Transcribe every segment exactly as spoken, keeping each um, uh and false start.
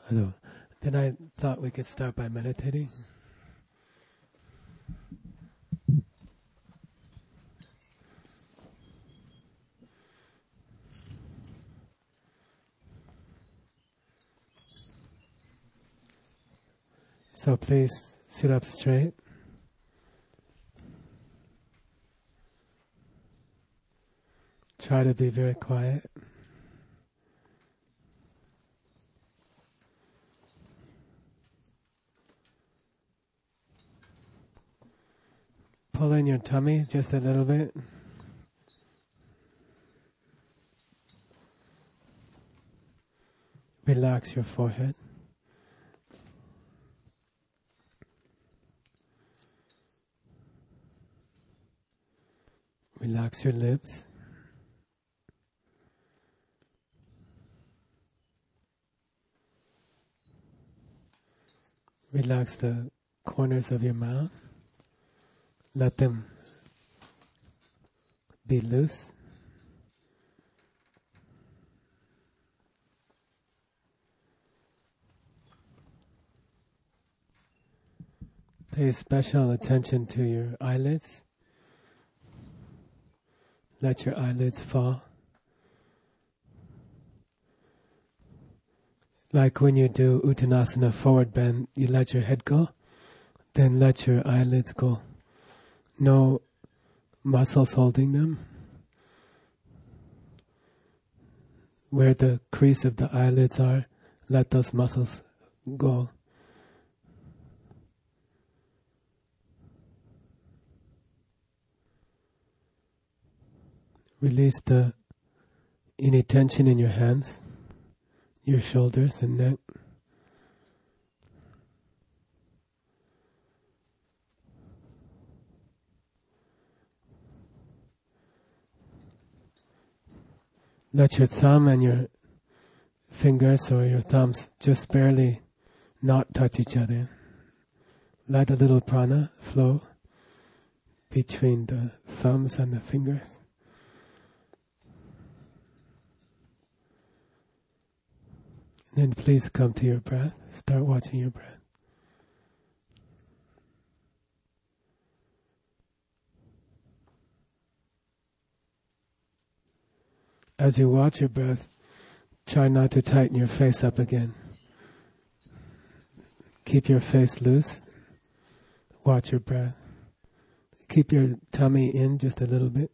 Hello. Then I thought we could start by meditating. So please sit up straight. Try to be very quiet. Pull in your tummy just a little bit. Relax your forehead. Relax your lips. Relax the corners of your mouth. Let them be loose. Pay special attention to your eyelids. Let your eyelids fall. Like when you do Uttanasana forward bend, you let your head go, then let your eyelids go. No muscles holding them. Where the crease of the eyelids are, let those muscles go. Release the any tension in your hands, your shoulders and neck. Let your thumb and your fingers or your thumbs just barely not touch each other. Let a little prana flow between the thumbs and the fingers. Then please come to your breath. Start watching your breath. As you watch your breath, try not to tighten your face up again. Keep your face loose. Watch your breath. Keep your tummy in just a little bit.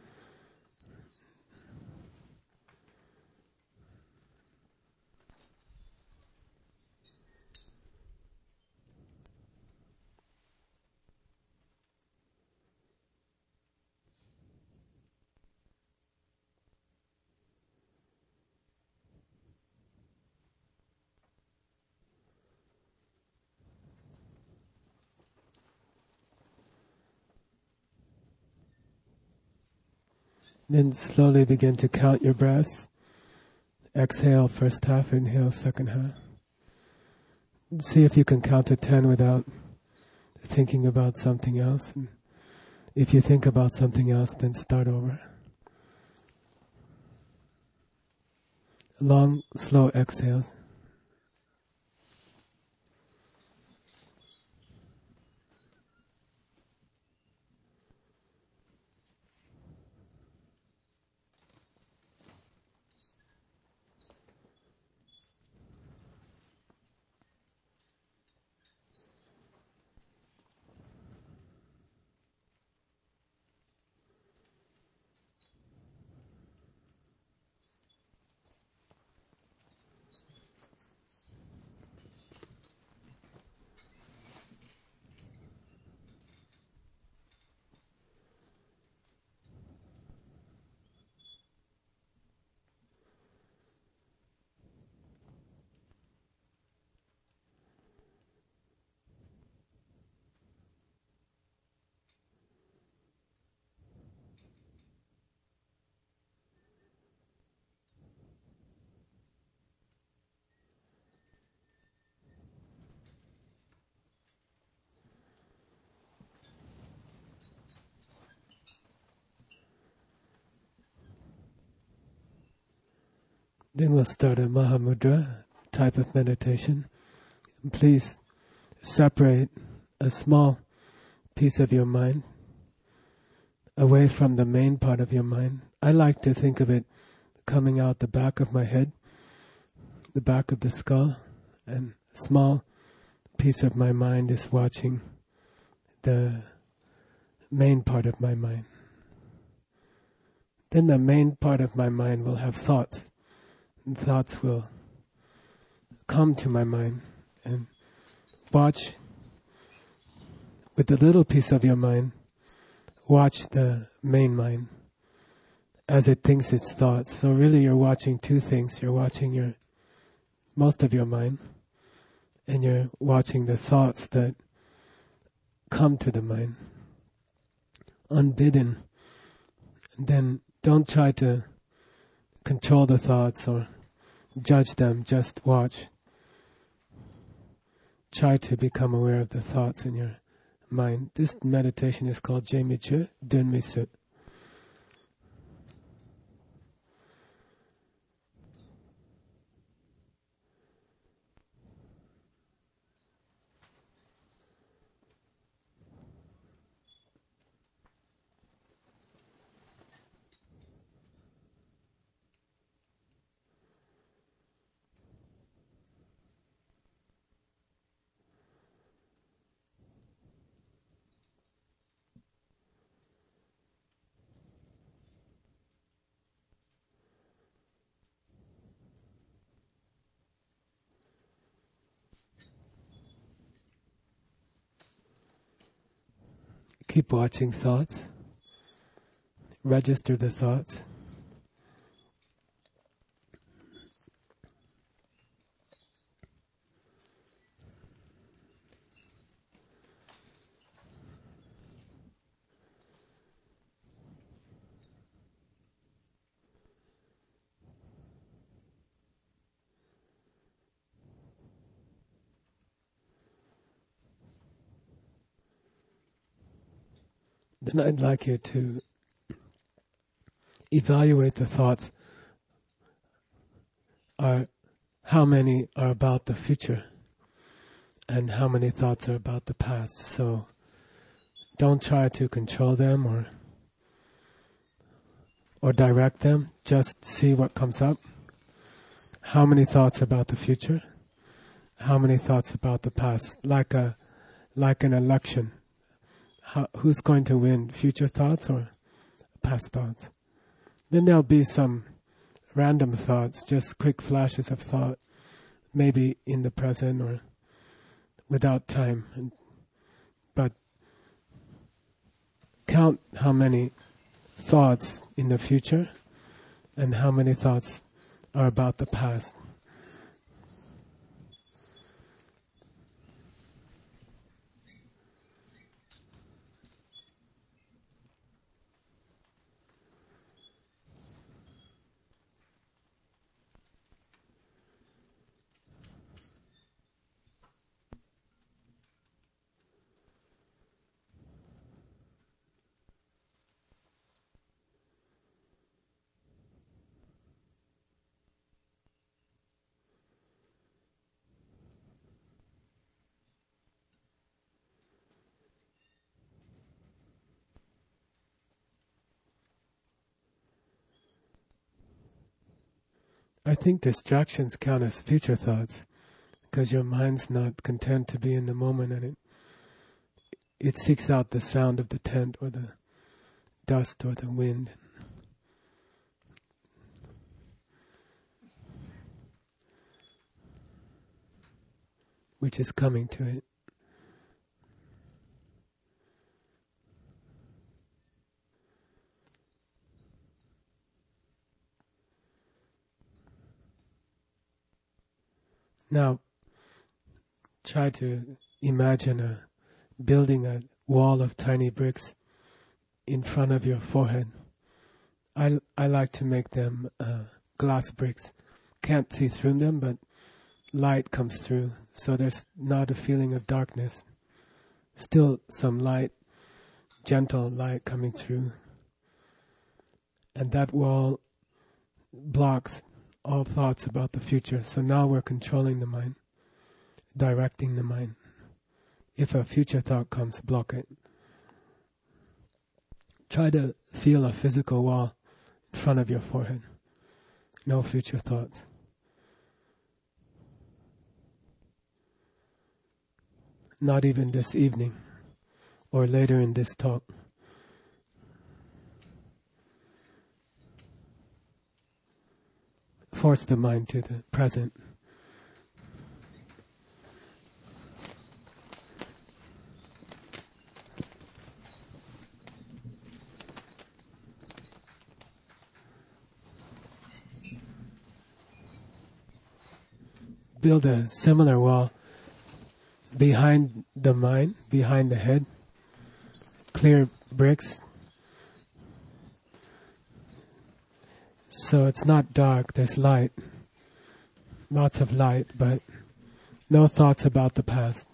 Then slowly begin to count your breaths. Exhale first half, inhale second half. See if you can count to ten without thinking about something else. And if you think about something else, then start over. Long, slow exhales. Then we'll start a Mahamudra type of meditation. Please separate a small piece of your mind away from the main part of your mind. I like to think of it coming out the back of my head, the back of the skull, and a small piece of my mind is watching the main part of my mind. Then the main part of my mind will have thoughts, and thoughts will come to my mind, and watch with the little piece of your mind, watch the main mind as it thinks its thoughts. So really you're watching two things. You're watching your most of your mind, and you're watching the thoughts that come to the mind, unbidden. And then don't try to control the thoughts or judge them, just watch. Try to become aware of the thoughts in your mind. This meditation is called Jemichu Dunmisu. Keep watching thoughts. Register the thoughts. Then I'd like you to evaluate the thoughts. Are how many are about the future, and how many thoughts are about the past. So don't try to control them or or direct them. Just see what comes up. How many thoughts about the future? How many thoughts about the past? Like a like an election. How, who's going to win, future thoughts or past thoughts? Then there'll be some random thoughts, just quick flashes of thought, maybe in the present or without time. And, but count how many thoughts in the future and how many thoughts are about the past. I think distractions count as future thoughts because your mind's not content to be in the moment, and it it seeks out the sound of the tent or the dust or the wind. Which is coming to it. Now, try to imagine a building a wall of tiny bricks in front of your forehead. I, I like to make them uh, glass bricks. Can't see through them, but light comes through, so there's not a feeling of darkness. Still some light, gentle light coming through. And that wall blocks all thoughts about the future. So now we're controlling the mind, directing the mind. If a future thought comes, block it. Try to feel a physical wall in front of your forehead. No future thoughts. Not even this evening or later in this talk. Force the mind to the present. Build a similar wall behind the mind, behind the head. Clear bricks. So it's not dark, there's light. Lots of light, but no thoughts about the past.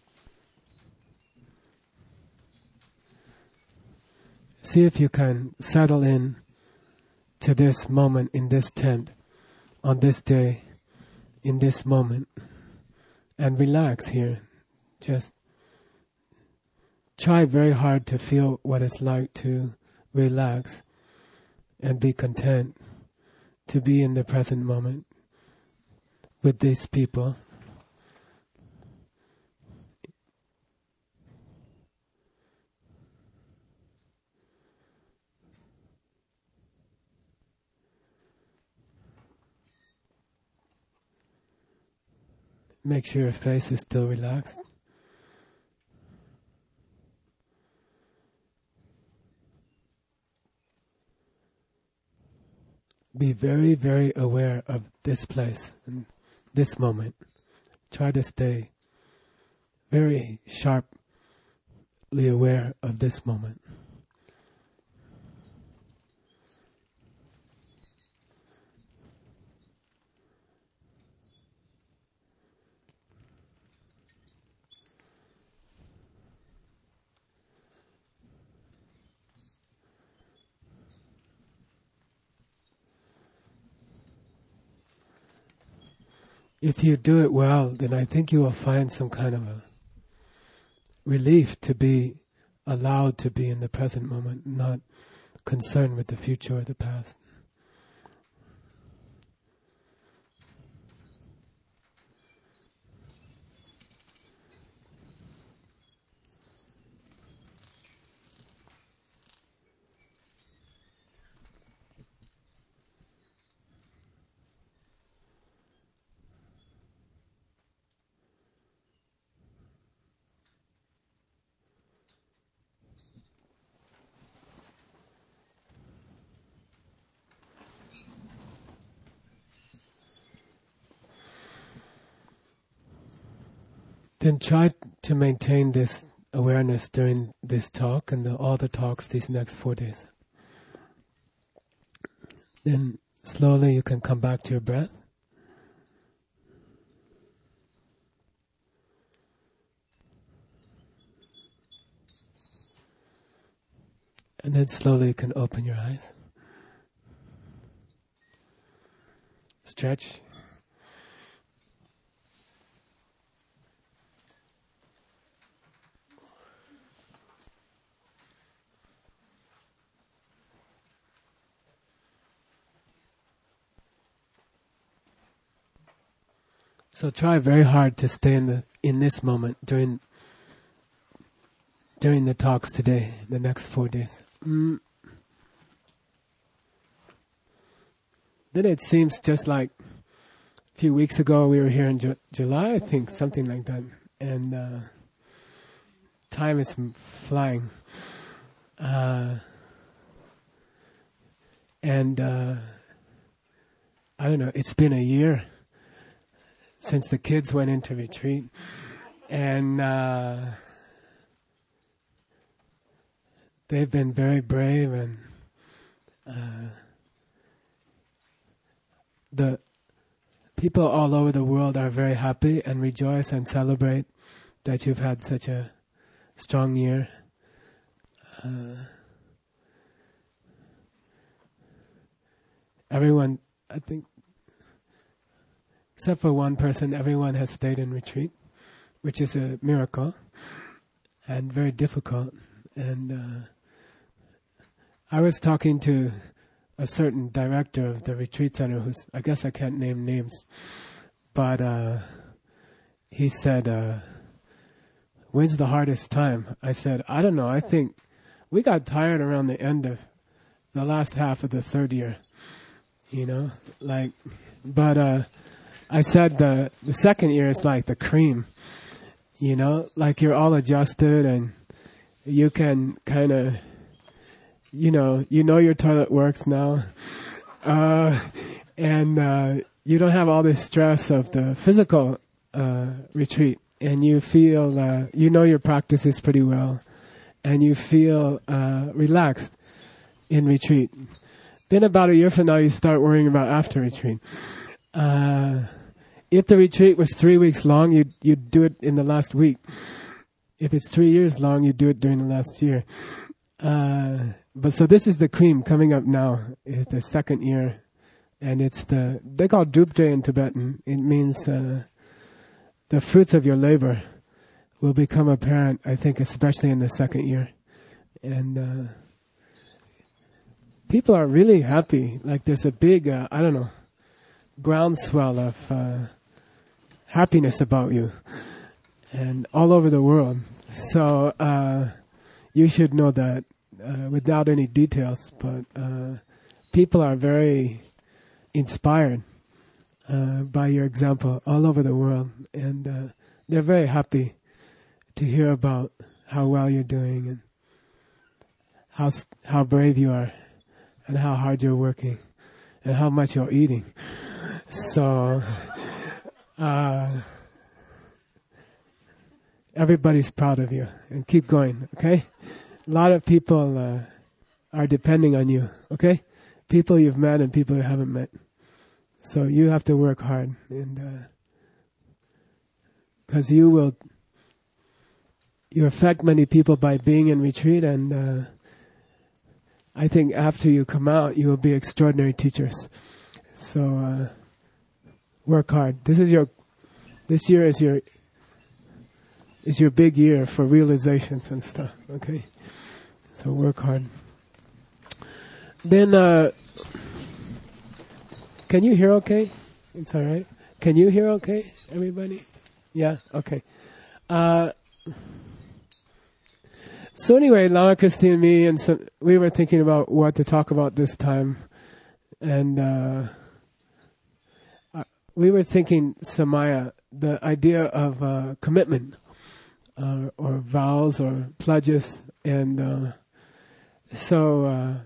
See if you can settle in to this moment in this tent, on this day, in this moment, and relax here. Just try very hard to feel what it's like to relax and be content to be in the present moment with these people. Make sure your face is still relaxed. Be very, very aware of this place and this moment. Try to stay very sharply aware of this moment. If you do it well, then I think you will find some kind of a relief to be allowed to be in the present moment, not concerned with the future or the past. Then try to maintain this awareness during this talk and the, all the talks these next four days. Then slowly you can come back to your breath. And then slowly you can open your eyes. Stretch. So try very hard to stay in the in this moment during during the talks today, the next four days. Mm. Then it seems just like a few weeks ago we were here in Ju- July, I think, something like that, and uh, time is flying. Uh, and uh, I don't know, it's been a year since the kids went into retreat, and uh, they've been very brave, and uh, the people all over the world are very happy and rejoice and celebrate that you've had such a strong year. Uh, everyone, I think, except for one person, everyone has stayed in retreat, which is a miracle and very difficult. And uh, I was talking to a certain director of the retreat center, who's, I guess I can't name names, but uh, he said, uh, when's the hardest time? I said, I don't know. I think we got tired around the end of the last half of the third year, you know, like, but uh, I said the, the second year is like the cream, you know, like you're all adjusted and you can kind of, you know, you know your toilet works now, uh, and uh, you don't have all this stress of the physical uh, retreat, and you feel, uh, you know your practices pretty well, and you feel uh, relaxed in retreat. Then about a year from now, you start worrying about after retreat. Uh, if the retreat was three weeks long, you'd, you'd do it in the last week. If it's three years long, you do it during the last year. Uh, but so this is the cream coming up now, is the second year. And it's the, they call it Drupje in Tibetan. It means uh, the fruits of your labor will become apparent, I think, especially in the second year. And uh, people are really happy. Like there's a big, uh, I don't know, groundswell of uh, happiness about you. And all over the world. So uh, you should know that uh, without any details, but uh, people are very inspired uh, by your example all over the world. And uh, they're very happy to hear about how well you're doing and how how brave you are and how hard you're working and how much you're eating. So... Uh, Everybody's proud of you, and keep going, okay? A lot of people uh, are depending on you, okay? People you've met and people you haven't met. So you have to work hard, and because uh, you will, you affect many people by being in retreat, and uh, I think after you come out, you will be extraordinary teachers. So uh, work hard. This is your, this year is your. It's your big year for realizations and stuff, okay? So work hard. Then, uh, can you hear okay? It's all right. Can you hear okay, everybody? Yeah? Okay. Uh, so anyway, Lama Christy and me, and some, we were thinking about what to talk about this time. And uh, we were thinking, Samaya, the idea of uh, commitment. Uh, or vows or pledges, and uh, so uh,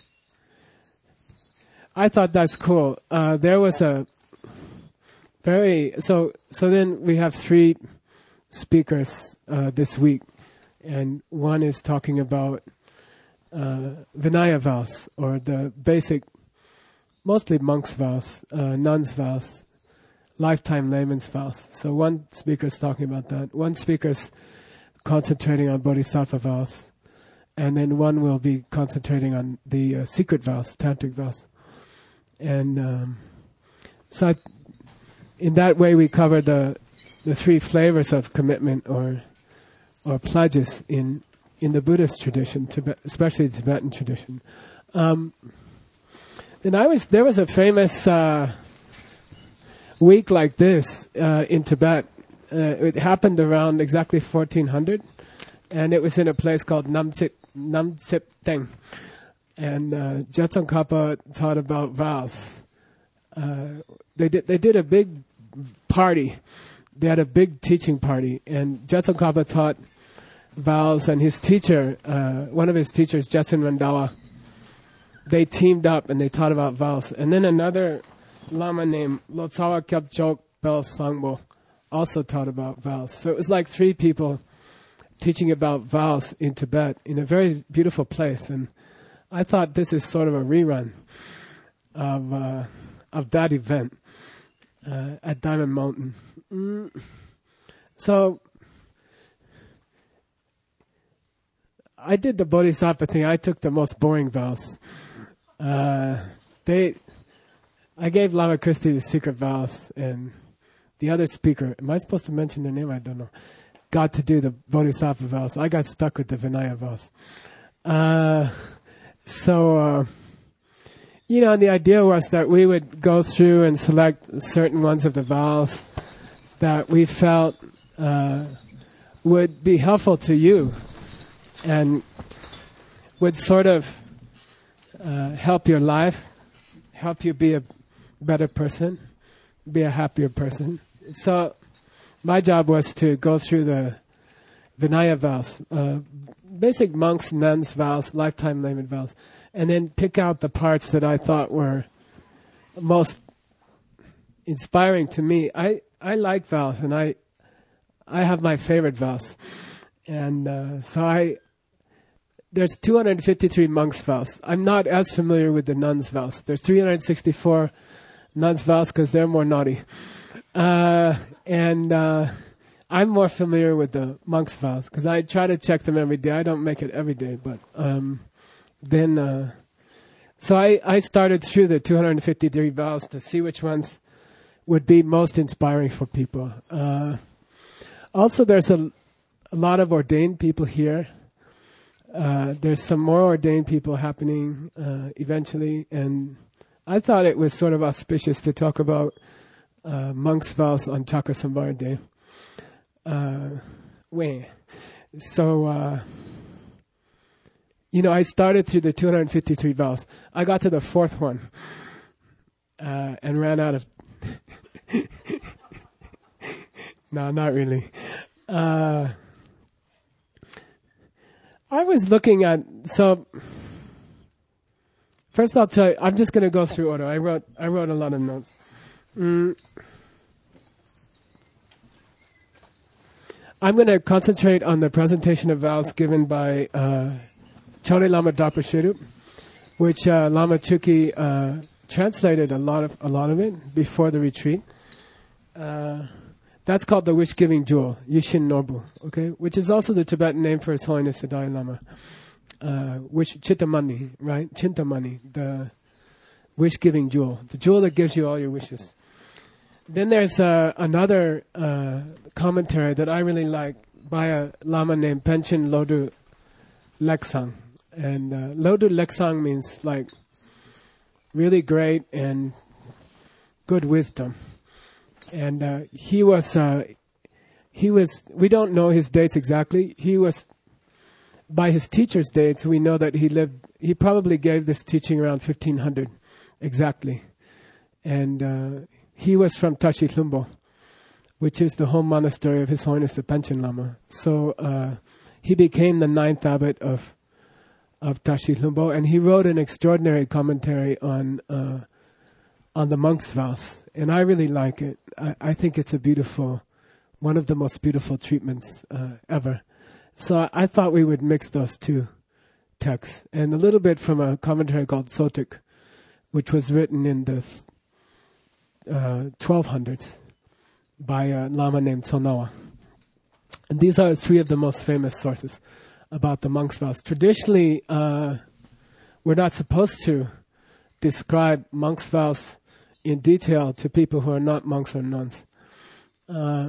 I thought that's cool. Uh, there was a very so so then we have three speakers uh, this week, and one is talking about uh, Vinaya vows, or the basic, mostly monks' vows, uh, nuns' vows, lifetime layman's vows. So one speaker is talking about that. One speaker is concentrating on bodhisattva vows. And then one will be concentrating on the uh, secret vows, tantric vows. And um, so I, in that way we cover the the three flavors of commitment or or pledges in, in the Buddhist tradition, Tibet, especially the Tibetan tradition. Um, then I was there was a famous... Uh, week like this uh, in Tibet. Uh, it happened around exactly fourteen hundred, and it was in a place called Namtsip Namtsip Teng. And uh, Jetson-Kappa taught about vows. Uh, they did they did a big party. They had a big teaching party, and Jetson-Kappa taught vows, and his teacher, uh, one of his teachers, Jetson Randawa, they teamed up and they taught about vows. And then another Lama named Lotsawa Kyabchok Bel Sangbo also taught about vows. So it was like three people teaching about vows in Tibet in a very beautiful place. And I thought this is sort of a rerun of uh, of that event uh, at Diamond Mountain. Mm. So I did the Bodhisattva thing. I took the most boring vows. Uh, they... I gave Lama Christy the secret vows, and the other speaker, am I supposed to mention their name? I don't know. Got to do the Bodhisattva vows. I got stuck with the Vinaya vows. Uh, so, uh, you know, the idea was that we would go through and select certain ones of the vows that we felt uh, would be helpful to you and would sort of uh, help your life, help you be a better person, be a happier person. So my job was to go through the Vinaya vows, uh, basic monks, nuns vows, lifetime layman vows, and then pick out the parts that I thought were most inspiring to me. I, I like vows, and I I have my favorite vows. And uh, so I there's two hundred fifty-three monks' vows. I'm not as familiar with the nuns' vows. There's three hundred sixty-four nuns' vows because they're more naughty. Uh, and uh, I'm more familiar with the monks' vows because I try to check them every day. I don't make it every day, but um, then... Uh, so I, I started through the two hundred fifty-three vows to see which ones would be most inspiring for people. Uh, also, there's a, a lot of ordained people here. Uh, there's some more ordained people happening uh, eventually, and I thought it was sort of auspicious to talk about uh, monks' vows on Chakrasamvara Day. Uh, when? So, uh, you know, I started through the two hundred fifty-three vows. I got to the fourth one uh, and ran out of... No, not really. Uh, I was looking at... So, first I'll tell you, I'm just going to go through order. I wrote, I wrote a lot of notes. Mm. I'm going to concentrate on the presentation of vows given by uh, Chole Lama Drapa Sherub, which uh, Lama Chuki uh, translated a lot of a lot of it before the retreat. Uh, that's called the wish-giving jewel, Yishin Norbu, okay, which is also the Tibetan name for His Holiness the Dalai Lama. Uh, wish Chintamani, right? Chintamani, the wish-giving jewel, the jewel that gives you all your wishes. Then there's uh, another uh, commentary that I really like by a Lama named Panchen Lodru Leksang. And uh, Lodru Leksang means like really great and good wisdom. And uh, he was, uh, he was, we don't know his dates exactly. He was, by his teacher's dates, we know that he lived, he probably gave this teaching around fifteen hundred exactly. And uh, he was from Tashi Hlumbo, which is the home monastery of His Holiness the Panchen Lama. So uh, he became the ninth abbot of of Tashi Hlumbo, and he wrote an extraordinary commentary on uh, on the monks' vows, and I really like it. I, I think it's a beautiful, one of the most beautiful treatments uh, ever. So I, I thought we would mix those two texts, and a little bit from a commentary called Sotik, which was written in the uh, twelve hundreds by a Lama named Tsonawa. And these are three of the most famous sources about the monks' vows. Traditionally, uh, we're not supposed to describe monks' vows in detail to people who are not monks or nuns. Uh,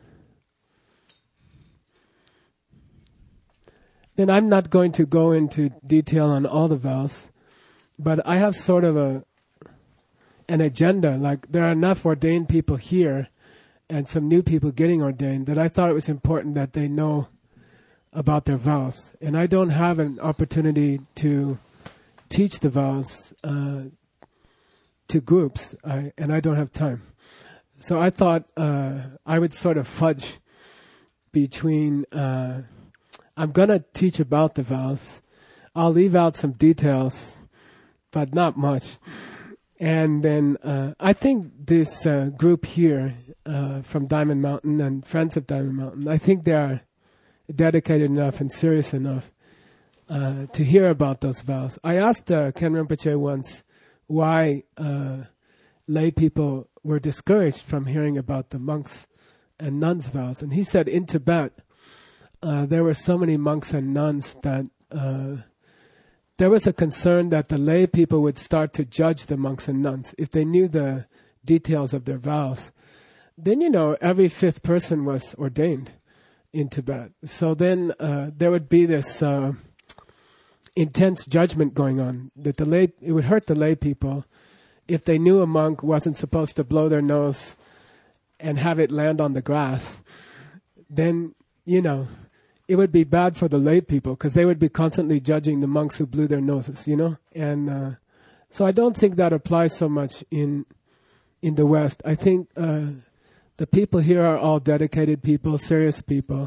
then I'm not going to go into detail on all the vows, but I have sort of a an agenda. Like, there are enough ordained people here and some new people getting ordained that I thought it was important that they know about their vows. And I don't have an opportunity to teach the vows uh, to groups, I, and I don't have time. So I thought uh, I would sort of fudge between, uh, I'm going to teach about the vows. I'll leave out some details, but not much. And then uh, I think this uh, group here uh, from Diamond Mountain and Friends of Diamond Mountain, I think they are dedicated enough and serious enough uh, to hear about those vows. I asked uh, Ken Rinpoche once why uh, lay people were discouraged from hearing about the monks and nuns' vows. And he said in Tibet, uh, there were so many monks and nuns that uh, there was a concern that the lay people would start to judge the monks and nuns if they knew the details of their vows. then, you know, every fifth person was ordained in Tibet. So then uh, there would be this uh, intense judgment going on that the lay, it would hurt the lay people if they knew a monk wasn't supposed to blow their nose and have it land on the grass. Then, you know, it would be bad for the lay people because they would be constantly judging the monks who blew their noses, you know? And uh, so I don't think that applies so much in in the West. I think uh, the people here are all dedicated people, serious people.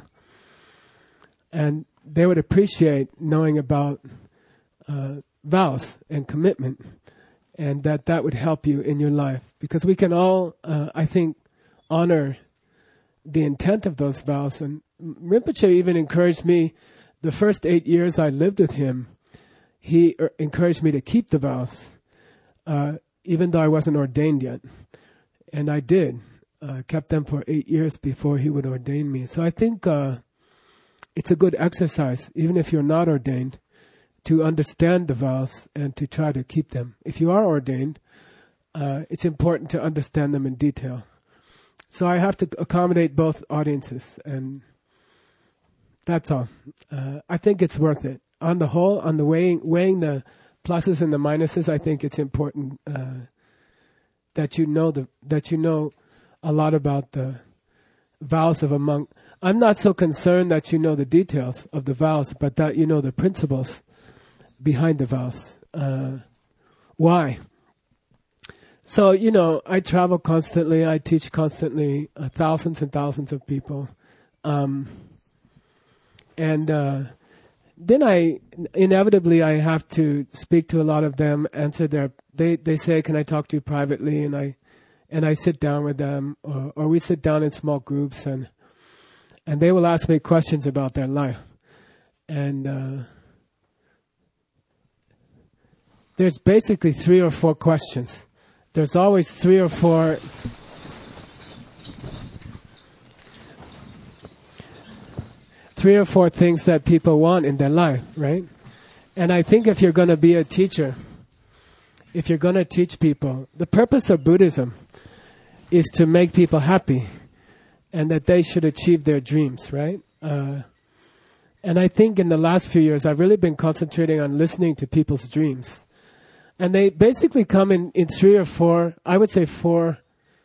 And they would appreciate knowing about uh, vows and commitment, and that that would help you in your life. Because we can all, uh, I think, honor the intent of those vows. And Rinpoche even encouraged me, the first eight years I lived with him, he er, encouraged me to keep the vows, uh, even though I wasn't ordained yet. And I did, uh, kept them for eight years before he would ordain me. So I think uh, it's a good exercise, even if you're not ordained, to understand the vows and to try to keep them. If you are ordained, uh, it's important to understand them in detail. So I have to accommodate both audiences, and that's all. Uh, I think it's worth it. On the whole, on the weighing, weighing the pluses and the minuses, I think it's important uh, that you know the that you know a lot about the vows of a monk. I'm not so concerned that you know the details of the vows, but that you know the principles behind the vows. Uh, why? So, you know, I travel constantly. I teach constantly, uh, thousands and thousands of people. Um, and uh, then I, inevitably, I have to speak to a lot of them, answer their, they, they say, can I talk to you privately? And I and I sit down with them, or, or we sit down in small groups, and and they will ask me questions about their life. And uh, there's basically three or four questions. There's always three or four three or four things that people want in their life, right? And I think if you're going to be a teacher, if you're going to teach people, the purpose of Buddhism is to make people happy and that they should achieve their dreams, right? Uh, and I think in the last few years, I've really been concentrating on listening to people's dreams. And they basically come in, in three or four, I would say four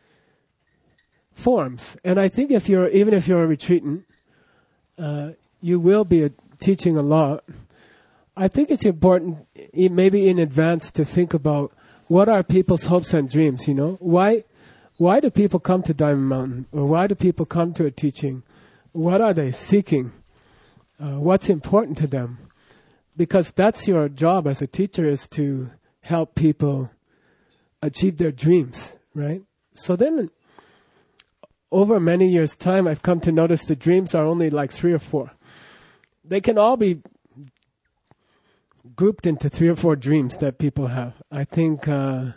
forms. And I think if you're, even if you're a retreatant, uh, you will be a, teaching a lot. I think it's important, maybe in advance, to think about what are people's hopes and dreams, you know? Why, why do people come to Diamond Mountain? Or why do people come to a teaching? What are they seeking? Uh, what's important to them? Because that's your job as a teacher, is to help people achieve their dreams, right? So then, over many years' time, I've come to notice the dreams are only like three or four. They can all be grouped into three or four dreams that people have. I think uh,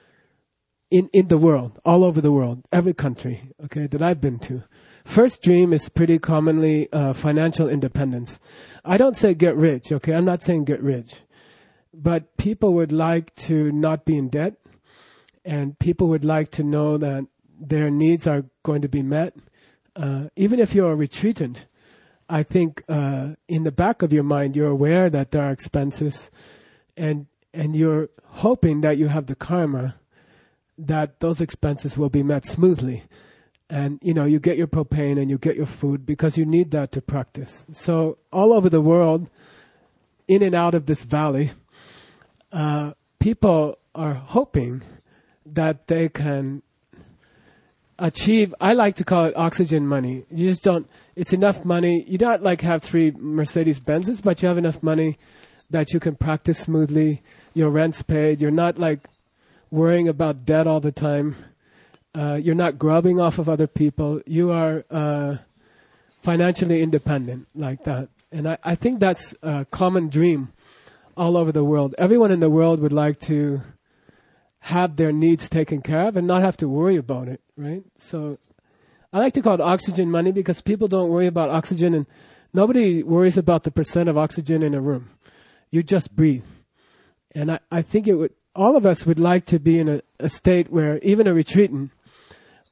in in the world, all over the world, every country, okay, that I've been to. First dream is pretty commonly uh, financial independence. I don't say get rich, okay? I'm not saying get rich. But people would like to not be in debt, and people would like to know that their needs are going to be met. Uh, even if you're a retreatant, I think uh, in the back of your mind, you're aware that there are expenses, and and you're hoping that you have the karma that those expenses will be met smoothly. And, you know, you get your propane and you get your food because you need that to practice. So all over the world, in and out of this valley, uh, people are hoping that they can achieve, I like to call it oxygen money. You just don't, it's enough money. You don't like have three Mercedes Benzes, but you have enough money that you can practice smoothly. Your rent's paid. You're not like worrying about debt all the time. Uh, you're not grubbing off of other people. You are uh, financially independent like that. And I, I think that's a common dream all over the world. Everyone in the world would like to have their needs taken care of and not have to worry about it, right? So I like to call it oxygen money because people don't worry about oxygen, and nobody worries about the percent of oxygen in a room. You just breathe. And I, I think it would, all of us would like to be in a, a state where even a retreatant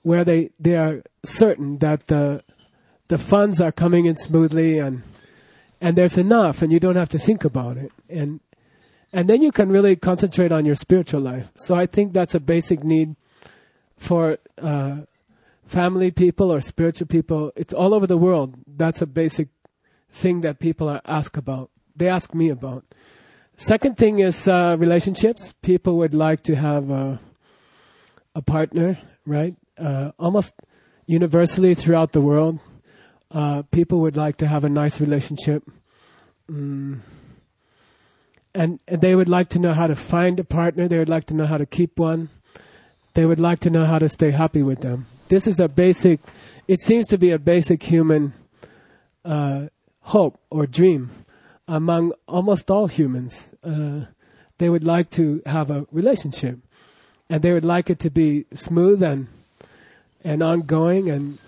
where they, they are certain that the the funds are coming in smoothly and and there's enough and you don't have to think about it. And and then you can really concentrate on your spiritual life. So I think that's a basic need for uh, family people or spiritual people. It's all over the world. That's a basic thing that people are ask about. They ask me about. Second thing is uh, relationships. People would like to have a, a partner, right? Uh, almost universally throughout the world, uh, people would like to have a nice relationship. Mm. And, and they would like to know how to find a partner. They would like to know how to keep one. They would like to know how to stay happy with them. This is a basic, it seems to be a basic human uh, hope or dream among almost all humans. Uh, they would like to have a relationship. And they would like it to be smooth and and ongoing. And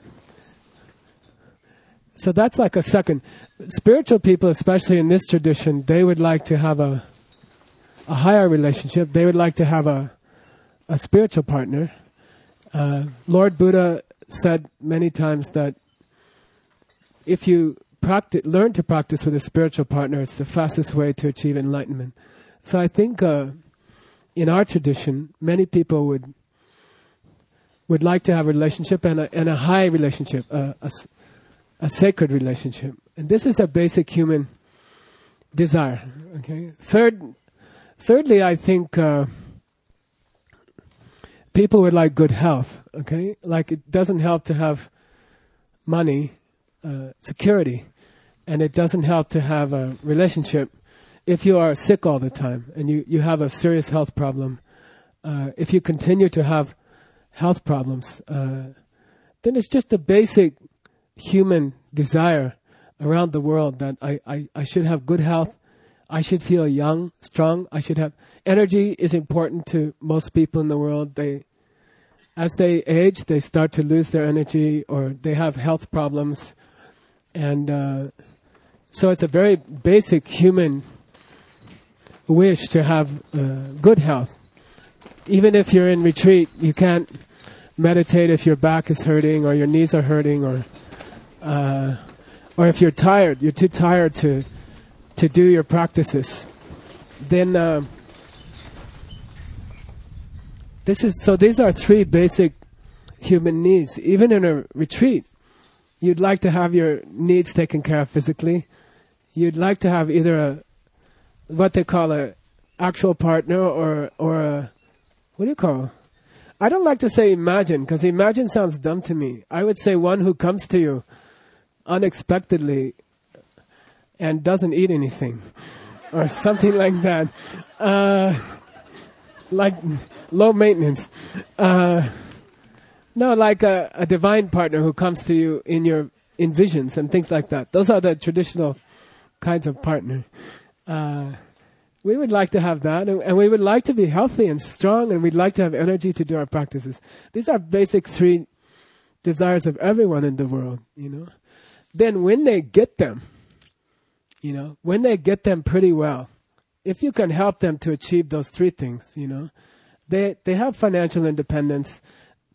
so that's like a second. Spiritual people, especially in this tradition, they would like to have a a higher relationship. They would like to have a a spiritual partner. Uh, Lord Buddha said many times that if you practice, learn to practice with a spiritual partner, it's the fastest way to achieve enlightenment. So I think uh, in our tradition, many people would would like to have a relationship and a, and a high relationship, a, a, a sacred relationship. And this is a basic human desire. Okay. Third, thirdly, I think uh, people would like good health. Okay, like it doesn't help to have money, uh, security, and it doesn't help to have a relationship if you are sick all the time and you, you have a serious health problem. Uh, if you continue to have health problems, uh, then it's just a basic human desire around the world that I, I, I should have good health. I should feel young, strong. I should have energy is important to most people in the world. They, as they age, they start to lose their energy or they have health problems. And uh, so it's a very basic human wish to have uh, good health. Even if you're in retreat, you can't meditate if your back is hurting or your knees are hurting, or uh, or if you're tired, you're too tired to to do your practices. Then uh, this is so. These are three basic human needs. Even in a retreat, you'd like to have your needs taken care of physically. You'd like to have either a what they call a actual partner or or a what do you call? I don't like to say imagine, because imagine sounds dumb to me. I would say one who comes to you unexpectedly and doesn't eat anything or something like that. Uh, like low maintenance. Uh, no, like a, a divine partner who comes to you in your in visions and things like that. Those are the traditional kinds of partner. Uh, we would like to have that, and, and we would like to be healthy and strong, and we'd like to have energy to do our practices. These are basic three desires of everyone in the world, you know. Then when they get them, you know, when they get them pretty well, if you can help them to achieve those three things, you know, they they have financial independence,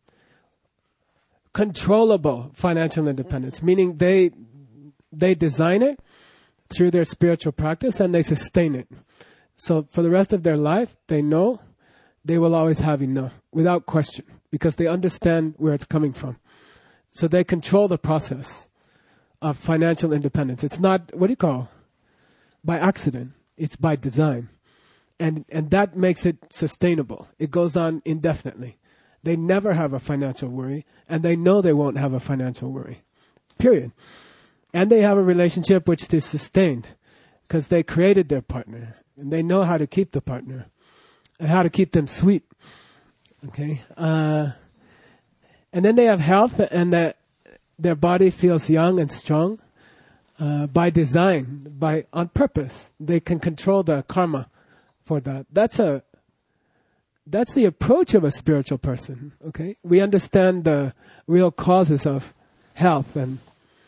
controllable financial independence, meaning they they design it through their spiritual practice and they sustain it. So for the rest of their life, they know they will always have enough without question because they understand where it's coming from. So they control the process of financial independence. It's not, what do you call, by accident. It's by design. And and that makes it sustainable. It goes on indefinitely. They never have a financial worry, and they know they won't have a financial worry. Period. And they have a relationship which is sustained because they created their partner. And they know how to keep the partner and how to keep them sweet. Okay? Uh, and then they have health and that their body feels young and strong uh, by design, by on purpose. They can control the karma for that. That's a that's the approach of a spiritual person. Okay? We understand the real causes of health and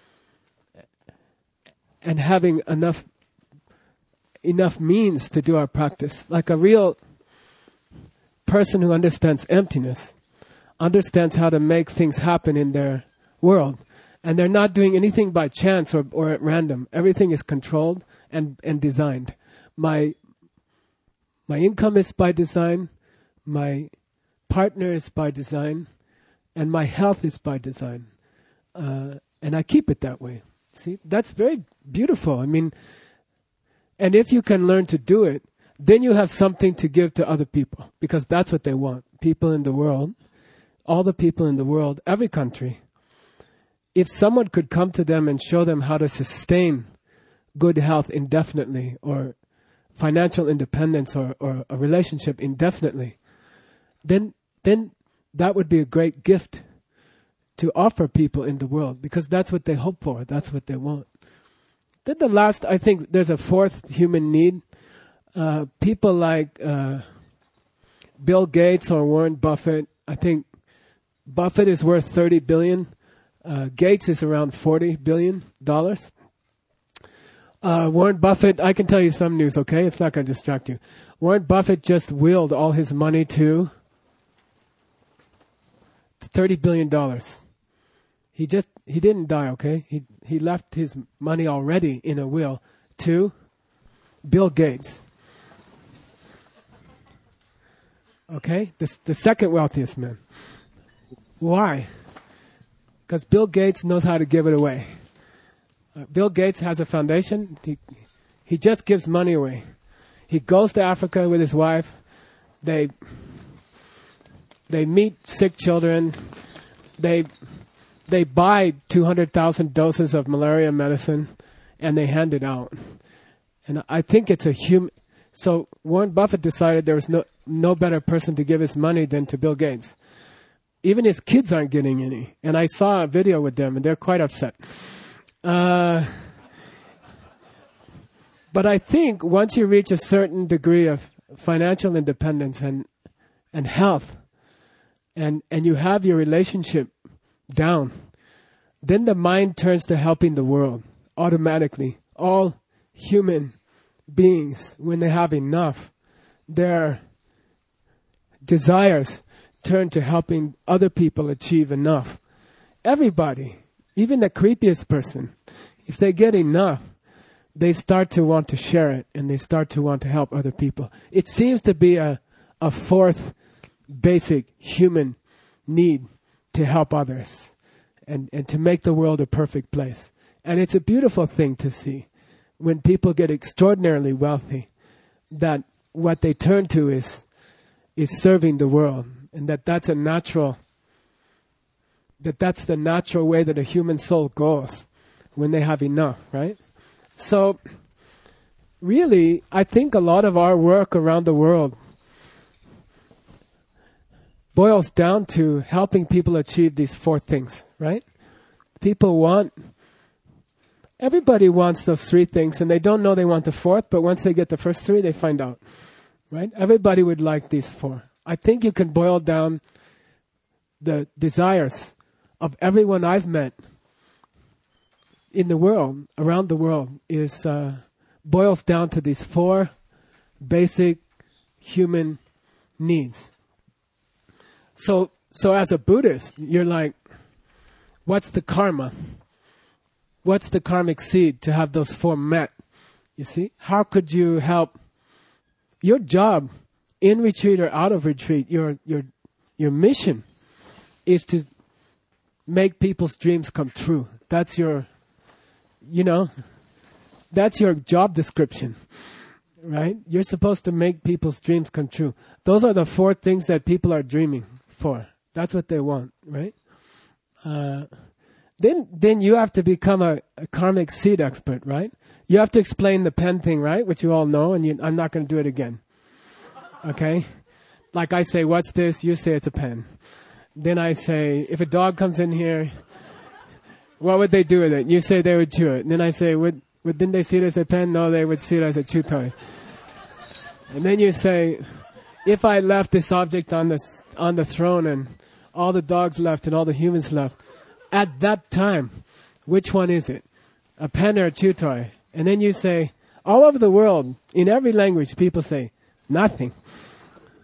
and having enough enough means to do our practice. Like a real person who understands emptiness understands how to make things happen in their world. And they're not doing anything by chance or, or at random. Everything is controlled and, and designed. My, my income is by design. My partner is by design. And my health is by design. Uh, and I keep it that way. See, that's very beautiful. I mean, and if you can learn to do it, then you have something to give to other people, because that's what they want. People in the world, all the people in the world, every country. If someone could come to them and show them how to sustain good health indefinitely, or financial independence, or, or a relationship indefinitely, then then that would be a great gift to offer people in the world, because that's what they hope for. That's what they want. Then the last, I think there's a fourth human need. Uh, people like uh, Bill Gates or Warren Buffett. I think Buffett is worth thirty billion dollars. Uh, Gates is around forty billion dollars. Uh, Warren Buffett, I can tell you some news, okay? It's not going to distract you. Warren Buffett just willed all his money to thirty billion dollars. He just, he didn't die, okay? He, he left his money already in a will to Bill Gates. Okay? The, the second wealthiest man. Why? Because Bill Gates knows how to give it away. Uh, Bill Gates has a foundation. He, he just gives money away. He goes to Africa with his wife. They they meet sick children. They they buy two hundred thousand doses of malaria medicine, and they hand it out. And I think it's a human. So Warren Buffett decided there was no no better person to give his money than to Bill Gates. Even his kids aren't getting any. And I saw a video with them, and they're quite upset. Uh, but I think once you reach a certain degree of financial independence and and health, and, and you have your relationship down, then the mind turns to helping the world automatically. All human beings, when they have enough, their desires turn to helping other people achieve enough. Everybody, even the creepiest person, if they get enough, they start to want to share it, and they start to want to help other people. It seems to be a, a fourth basic human need to help others and, and to make the world a perfect place. And it's a beautiful thing to see when people get extraordinarily wealthy, that what they turn to is is serving the world. And that that's a natural, that that's the natural way that a human soul goes when they have enough, right? So, really, I think a lot of our work around the world boils down to helping people achieve these four things, right? People want, everybody wants those three things, and they don't know they want the fourth, but once they get the first three, they find out, right? Everybody would like these four. I think you can boil down the desires of everyone I've met in the world, around the world, is uh, boils down to these four basic human needs. So, so as a Buddhist, you're like, what's the karma? What's the karmic seed to have those four met? You see, how could you help? Your job, in retreat or out of retreat, your your your mission is to make people's dreams come true. That's your, you know, that's your job description, right? You're supposed to make people's dreams come true. Those are the four things that people are dreaming for. That's what they want, right? Uh, then then you have to become a, a karmic seed expert, right? You have to explain the pen thing, right? Which you all know, and you, I'm not going to do it again. Okay? Like I say, what's this? You say it's a pen. Then I say, if a dog comes in here, what would they do with it? You say they would chew it. And then I say, would, would didn't they see it as a pen? No, they would see it as a chew toy. And then you say, if I left this object on the, on the throne and all the dogs left and all the humans left, at that time, which one is it? A pen or a chew toy? And then you say, all over the world, in every language, people say, nothing.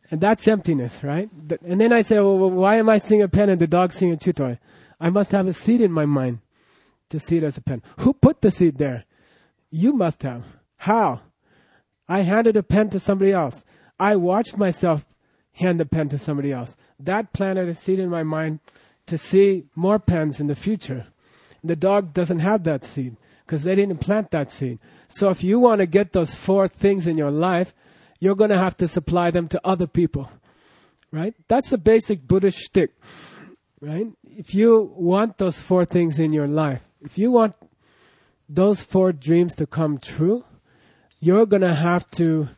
And that's emptiness, right? And then I say, well, why am I seeing a pen and the dog seeing a chew toy? I must have a seed in my mind to see it as a pen. Who put the seed there? You must have. How? I handed a pen to somebody else. I watched myself hand the pen to somebody else. That planted a seed in my mind to see more pens in the future. The dog doesn't have that seed because they didn't plant that seed. So if you want to get those four things in your life, you're going to have to supply them to other people, right? That's the basic Buddhist shtick, right? If you want those four things in your life, if you want those four dreams to come true, you're going to have to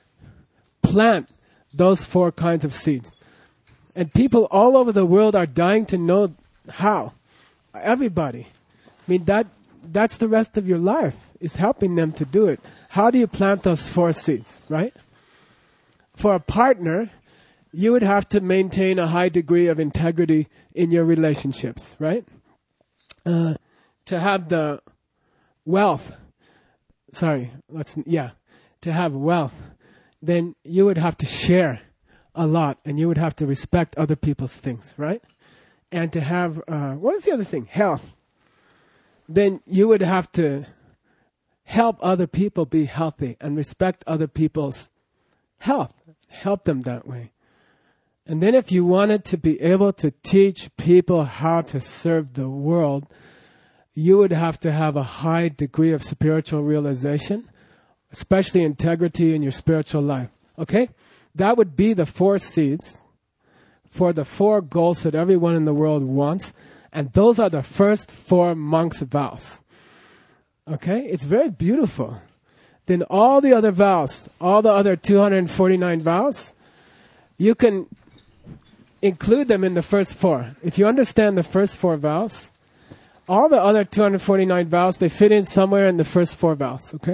plant those four kinds of seeds. And people all over the world are dying to know how. Everybody. I mean, that that's the rest of your life, is helping them to do it. How do you plant those four seeds, right? For a partner, you would have to maintain a high degree of integrity in your relationships, right? Uh, to have the wealth, sorry, let's, yeah, to have wealth, then you would have to share a lot and you would have to respect other people's things, right? And to have, uh, what is the other thing? Health. Then you would have to help other people be healthy and respect other people's health. Help them that way. And then if you wanted to be able to teach people how to serve the world, you would have to have a high degree of spiritual realization, especially integrity in your spiritual life. Okay? That would be the four seeds for the four goals that everyone in the world wants. And those are the first four monks' vows. Okay? It's very beautiful. Then all the other vows, all the other two hundred forty-nine vows, you can include them in the first four. If you understand the first four vows, all the other two hundred forty-nine vows, they fit in somewhere in the first four vows, okay?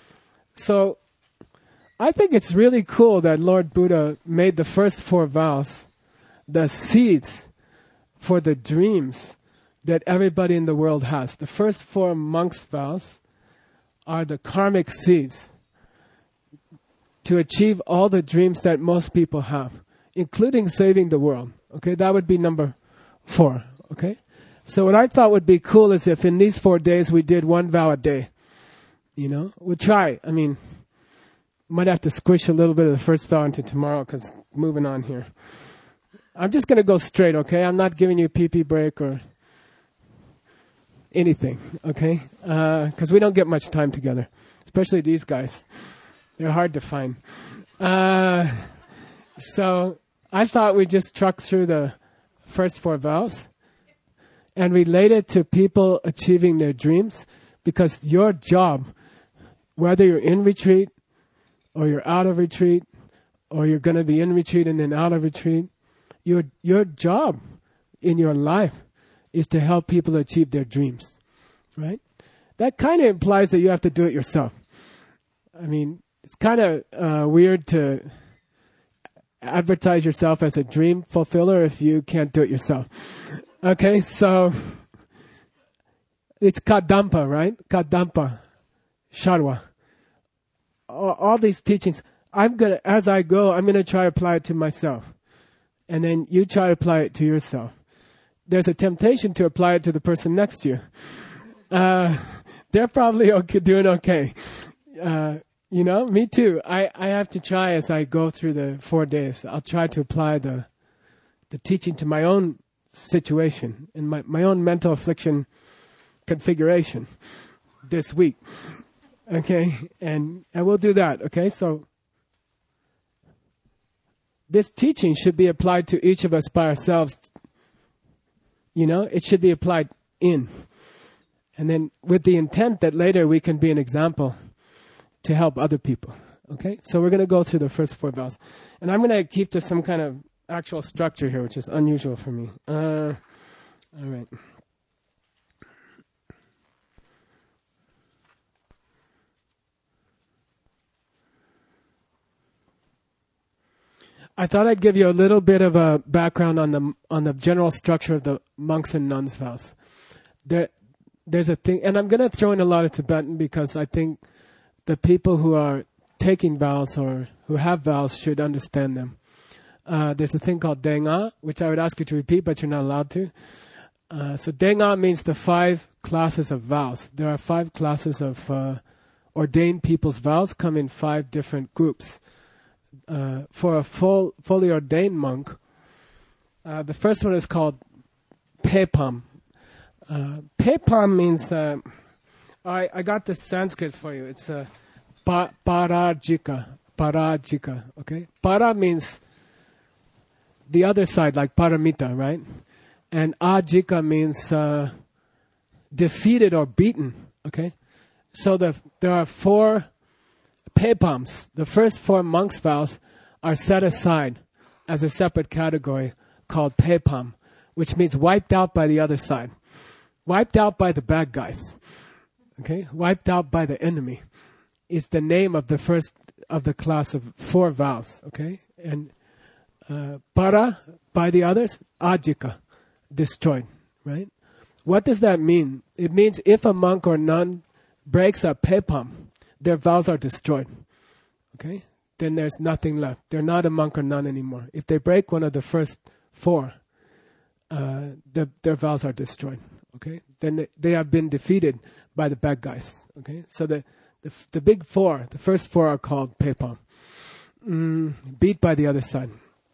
So I think it's really cool that Lord Buddha made the first four vows the seeds for the dreams that everybody in the world has. The first four monks' vows are the karmic seeds to achieve all the dreams that most people have, including saving the world. Okay, that would be number four. Okay, so what I thought would be cool is if in these four days we did one vow a day. You know, we'll try. I mean, might have to squish a little bit of the first vow into tomorrow because moving on here. I'm just going to go straight, okay? I'm not giving you a pee-pee break or anything, okay? Because uh, we don't get much time together, especially these guys. They're hard to find. Uh, so I thought we'd just truck through the first four vows and relate it to people achieving their dreams, because your job, whether you're in retreat or you're out of retreat or you're going to be in retreat and then out of retreat, your your job in your life is to help people achieve their dreams, right? That kind of implies that you have to do it yourself. I mean, it's kind of uh, weird to advertise yourself as a dream fulfiller if you can't do it yourself. Okay, so it's Kadampa, right? Kadampa, Sharwa. All, all these teachings, I'm gonna, as I go, I'm gonna try to apply it to myself. And then you try to apply it to yourself. There's a temptation to apply it to the person next to you. Uh, they're probably okay, doing okay. Uh, you know, me too. I, I have to try as I go through the four days. I'll try to apply the the teaching to my own situation and my, my own mental affliction configuration this week. Okay? And, and we'll do that. Okay? So this teaching should be applied to each of us by ourselves. You know, it should be applied in. And then with the intent that later we can be an example to help other people. Okay? So we're going to go through the first four vows. And I'm going to keep to some kind of actual structure here, which is unusual for me. Uh, all right. I thought I'd give you a little bit of a background on the on the general structure of the monks and nuns vows. There, there's a thing, and I'm going to throw in a lot of Tibetan because I think the people who are taking vows or who have vows should understand them. uh, there's a thing called Denga, which I would ask you to repeat, but you're not allowed to. Uh, so Denga means the five classes of vows. There are five classes of uh, ordained people's vows, come in five different groups. Uh, for a full, fully ordained monk, uh, the first one is called Pepam. Uh, Pepam means, uh, I, I got this Sanskrit for you. It's uh, pa, Parajika. Parajika, okay? Para means the other side, like Paramita, right? And Ajika means uh, defeated or beaten, okay? So the, there are four Pepams. The first four monks' vows are set aside as a separate category called Pepam, which means wiped out by the other side. Wiped out by the bad guys, okay? Wiped out by the enemy is the name of the first of the class of four vows, okay? And uh, Para, by the others, Ajika, destroyed, right? What does that mean? It means if a monk or nun breaks a Pepam, their vows are destroyed, okay? Then there's nothing left. They're not a monk or nun anymore. If they break one of the first four, uh, the, their vows are destroyed, okay? Then they, they have been defeated by the bad guys, okay? So the The, the big four, the first four are called Pepam, mm, beat by the other side.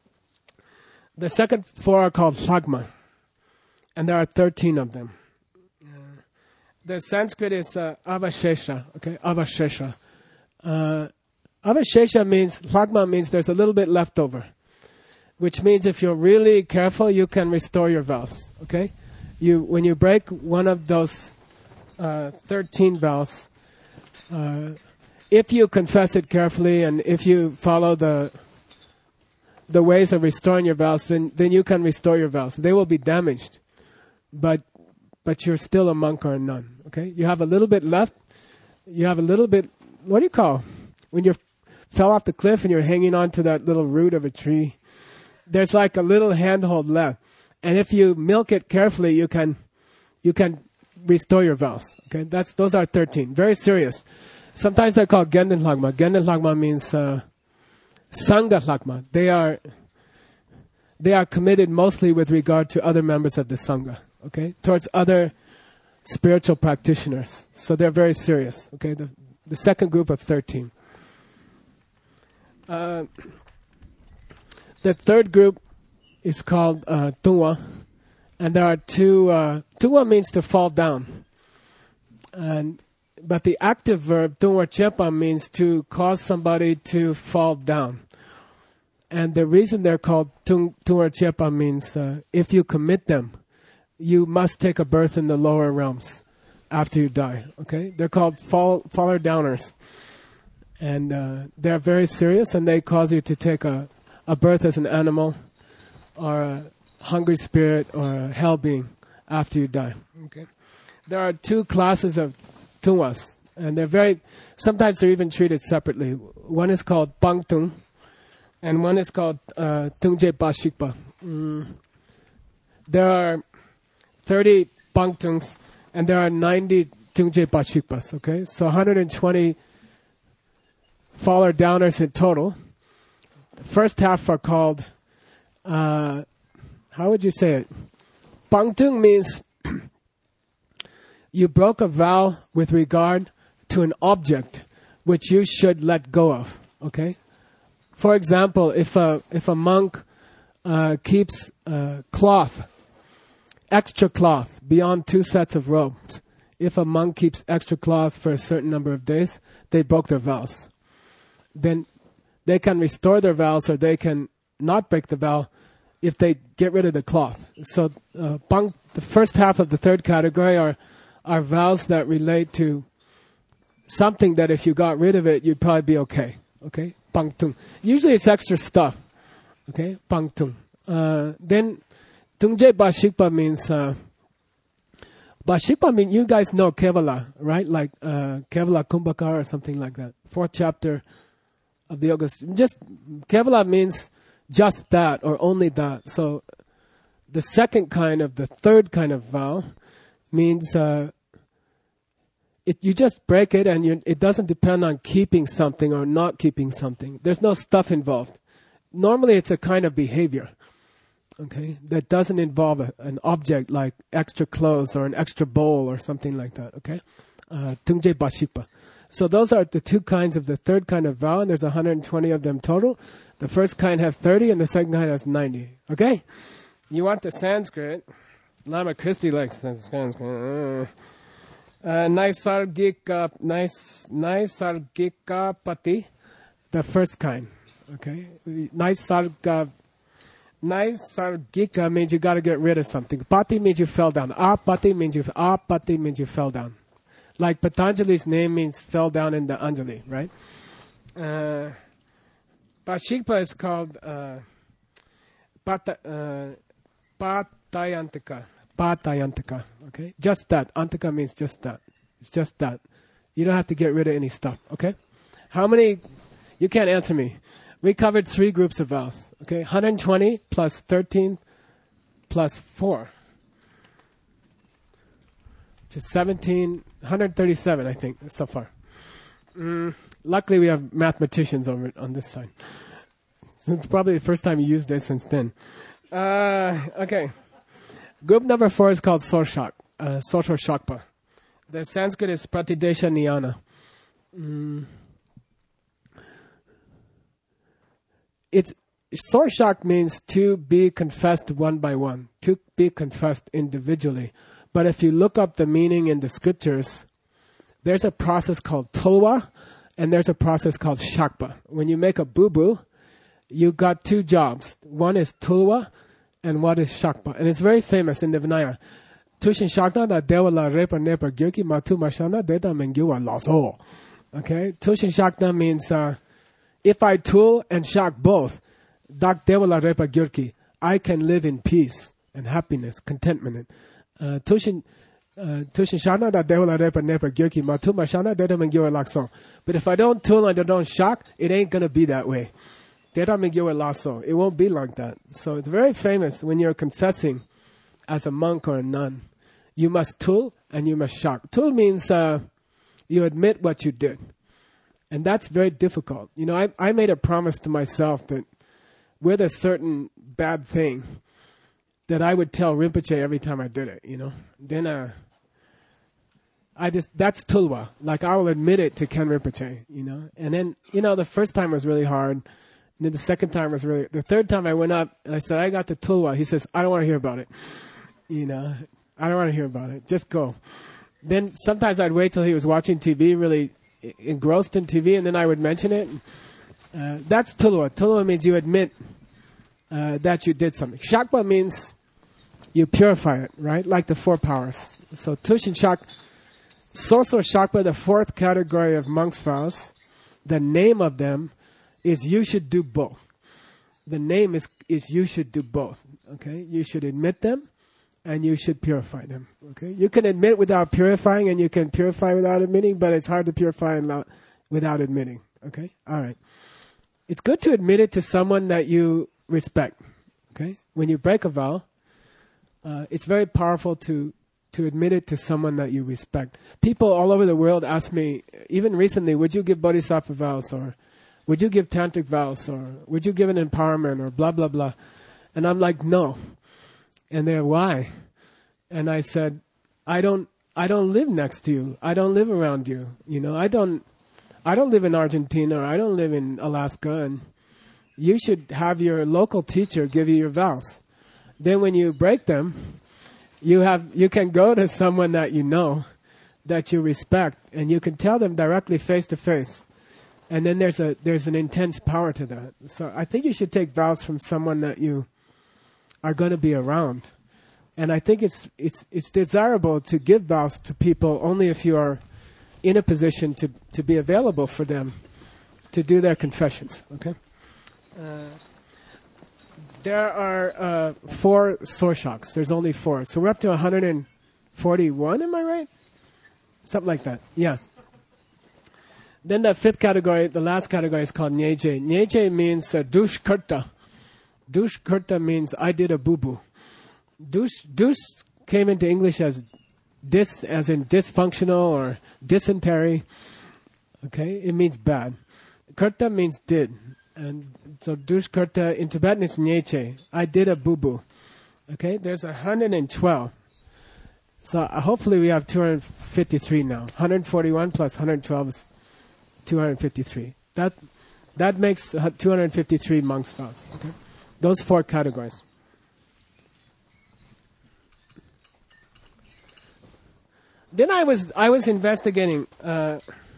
The second four are called Lhagma, and there are thirteen of them. Uh, the Sanskrit is uh, Avashesha, okay, Avashesha. Uh, Avashesha means, Lhagma means there's a little bit left over, which means if you're really careful, you can restore your vows, okay? You When you break one of those uh, thirteen vows, Uh, if you confess it carefully and if you follow the the ways of restoring your vows, then, then you can restore your vows. They will be damaged, but but you're still a monk or a nun. Okay, you have a little bit left. You have a little bit. What do you call when you fell off the cliff and you're hanging on to that little root of a tree? There's like a little handhold left, and if you milk it carefully, you can you can. restore your vows. Okay, that's those are thirteen. Very serious. Sometimes they're called Genden Lhagma. Genden Lhagma means uh, Sangha Lhagma. They are they are committed mostly with regard to other members of the Sangha. Okay, towards other spiritual practitioners. So they're very serious. Okay, the the second group of thirteen. Uh, the third group is called uh, Tungwa. And there are two, uh, Tungwa means to fall down. And, but the active verb, Tungwa Chepa, means to cause somebody to fall down. And the reason they're called tung, Tungwa Chepa means uh, if you commit them, you must take a birth in the lower realms after you die. Okay? They're called fall, faller downers. And uh, they're very serious, and they cause you to take a, a birth as an animal or a hungry spirit or a hell being after you die. Okay, there are two classes of tungwas, and they're very. Sometimes they're even treated separately. One is called Pangtung, and one is called uh, Tungje Bashikpa. Mm. There are thirty Pangtungs, and there are ninety Tungje Bashikpas. Okay, so one hundred twenty faller downers in total. The first half are called. Uh, How would you say it? Pangtung means you broke a vow with regard to an object which you should let go of. Okay? For example, if a if a monk uh, keeps uh, cloth, extra cloth beyond two sets of robes, if a monk keeps extra cloth for a certain number of days, they broke their vows. Then they can restore their vows, or they can not break the vow if they get rid of the cloth. So uh, pang, the first half of the third category are, are vows that relate to something that if you got rid of it, you'd probably be okay. Okay? Pangtung. Usually it's extra stuff. Okay? Pangtung. Uh, then Tungje Bashikpa means... Uh, Bashikpa means, you guys know Kevala, right? Like uh, Kevala Kumbhakara or something like that. Fourth chapter of the Yoga. Just Kevala means... just that or only that. So the second kind of, the third kind of vow means uh, it, you just break it, and you, it doesn't depend on keeping something or not keeping something. There's no stuff involved. normally it's a kind of behavior, okay, that doesn't involve a, an object like extra clothes or an extra bowl or something like that, okay? Uh, Tungje Bashikpa. So those are the two kinds of the third kind of vow, and there's one hundred twenty of them total. The first kind have thirty, and the second kind has ninety, okay? You want the Sanskrit? Lama Christie likes Sanskrit. Uh, Naisargika, Nais, Naisargika Pati, the first kind, okay? Naisarga, Naisargika means you got to get rid of something. Pati means you fell down. Apati means you, Apati means you fell down. Like Patanjali's name means fell down in the Anjali, right? Uh, Pashikpa is called uh, Pata, uh, Patayantika. Patayantika, okay? Just that. Antaka means just that. It's just that. You don't have to get rid of any stuff, okay? How many? You can't answer me. We covered three groups of vows, okay? one hundred twenty plus thirteen plus four. Just seventeen, one hundred thirty-seven, I think, so far. Mm, luckily, we have mathematicians over on this side. It's probably the first time you used it since then. Uh, okay. Group number four is called Sorshak, uh, Soshor Shakpa. The Sanskrit is Pratidesha Niyana. Mm. It's Sorshak means to be confessed one by one, to be confessed individually. But if you look up the meaning in the scriptures, there's a process called Tulwa, and there's a process called Shakpa. When you make a boo-boo, you got two jobs. One is Tulwa, and one is Shakpa. And it's very famous in the Vinaya. Tushin Shakna da Dewala Repa Nepa Gyurki Matu Mashana Deta Mengyua Laso. Okay? Tushin Shakna means uh, if I tool and shak both, Dak Dewala Repa Gyurki, I can live in peace and happiness, contentment. Uh, Tushin Tushin Shana da Dewala Repa Nepa Gyurki Matu Mashana Deta Mengyua Laso. But if I don't tool and I don't shak, it ain't gonna be that way. Deta Mengyua Laso. It won't be like that. So it's very famous when you're confessing as a monk or a nun. You must tool and you must shak. Tool means uh, you admit what you did. And that's very difficult. You know, I, I made a promise to myself that with a certain bad thing, that I would tell Rinpoche every time I did it, you know. Then uh, I just, that's tulwa. Like I will admit it to Ken Rinpoche, you know. And then, you know, the first time was really hard. And then the second time was really, the third time I went up and I said, I got the tulwa. He says, I don't want to hear about it. You know, I don't want to hear about it. Just go. Then sometimes I'd wait till he was watching T V, really engrossed in T V, and then I would mention it. Uh, that's tulwa. Tulwa means you admit uh, that you did something. Shakpa means you purify it, right? Like the four powers. So Tush and Shak, Soso Shakpa, the fourth category of monks' vows, the name of them is you should do both. The name is, is you should do both, okay? You should admit them and you should purify them, okay? You can admit without purifying and you can purify without admitting, but it's hard to purify without admitting, okay? All right. It's good to admit it to someone that you respect, okay? When you break a vow, uh, it's very powerful to to admit it to someone that you respect. People all over the world ask me, even recently, would you give bodhisattva vows, or would you give tantric vows, or would you give an empowerment, or blah, blah, blah. And I'm like, no. And they're, why? And I said, I don't I don't live next to you. I don't live around you. You know, I don't I don't live in Argentina, or I don't live in Alaska, and you should have your local teacher give you your vows. Then when you break them, you have you can go to someone that you know, that you respect, and you can tell them directly face to face. And then there's a there's an intense power to that. So I think you should take vows from someone that you are going to be around. And I think it's it's it's desirable to give vows to people only if you are in a position to, to be available for them to do their confessions. Okay. Uh, there are uh, four sorshaks. There's only four, so we're up to one hundred forty-one. Am I right? Something like that. Yeah. Then the fifth category, the last category, is called Nyeje. Nyeje means uh, dushkarta. Dushkarta means I did a boo-boo. Dush, dush came into English as dis, as in dysfunctional or dysentery. Okay, it means bad. Karta means did. And so Dushkarta in Tibetan is Nyeche. I did a boo-boo. Okay, there's one hundred twelve. So uh, hopefully we have two hundred fifty-three now. one hundred forty-one plus one hundred twelve is two hundred fifty-three. That that makes uh, two hundred fifty-three monks' vows. Okay, those four categories. Then I was I was investigating uh,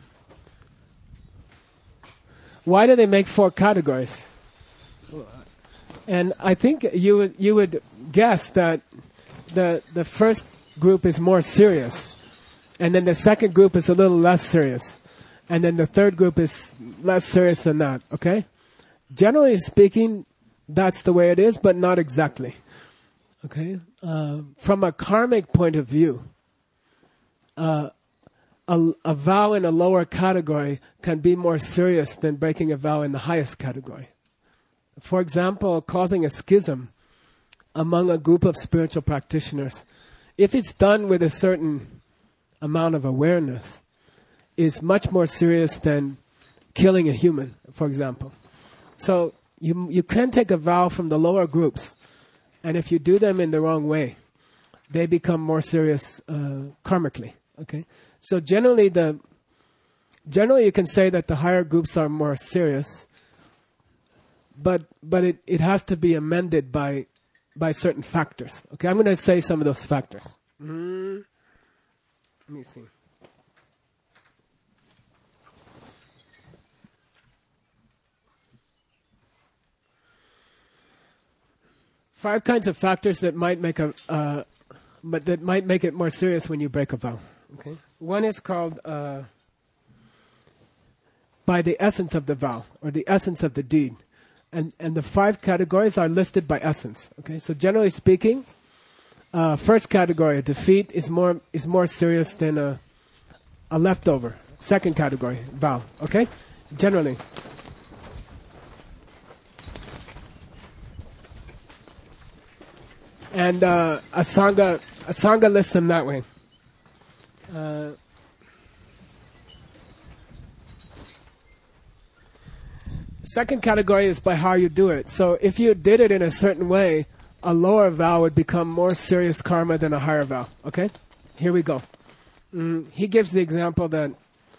why do they make four categories, and I think you would you would guess that the the first group is more serious, and then the second group is a little less serious, and then the third group is less serious than that. Okay, generally speaking, that's the way it is, but not exactly. Okay, uh, from a karmic point of view. Uh, a, a vow in a lower category can be more serious than breaking a vow in the highest category. For example, causing a schism among a group of spiritual practitioners, if it's done with a certain amount of awareness, is much more serious than killing a human, for example. So you you can take a vow from the lower groups, and if you do them in the wrong way, they become more serious uh, karmically. Okay, so generally the generally you can say that the higher groups are more serious, but but it, it has to be amended by by certain factors. Okay, I'm going to say some of those factors. Mm. Let me see. Five kinds of factors that might make a uh, but that might make it more serious when you break a vow. Okay. One is called uh, by the essence of the vow, or the essence of the deed. And and the five categories are listed by essence. Okay. So generally speaking, uh, first category, a defeat, is more is more serious than a a leftover. Second category, vow. Okay? Generally. And uh, Asanga Asanga lists them that way. Uh, second category is by how you do it. So if you did it in a certain way, a lower vow would become more serious karma than a higher vow. Okay? Here we go. Mm, he gives the example that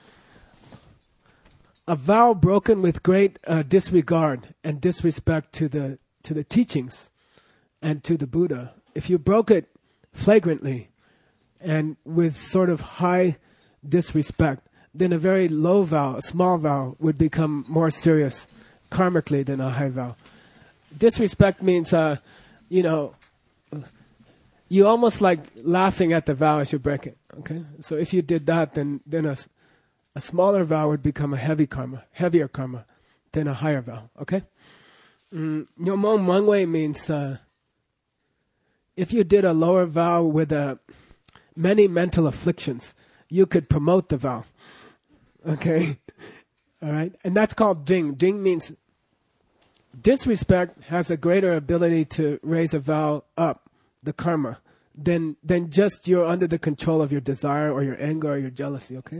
a vow broken with great uh, disregard and disrespect to the to the teachings and to the Buddha, if you broke it flagrantly and with sort of high disrespect, then a very low vow, a small vow, would become more serious karmically than a high vow. Disrespect means, uh, you know, you almost like laughing at the vow as you break it. Okay, so if you did that, then then a, a smaller vow would become a heavy karma, heavier karma, than a higher vow. Okay, Nyomon Mangwe means uh, if you did a lower vow with a many mental afflictions, you could promote the vow. Okay? All right? And that's called jing. Jing means disrespect has a greater ability to raise a vow up, the karma, than than just you're under the control of your desire or your anger or your jealousy. Okay?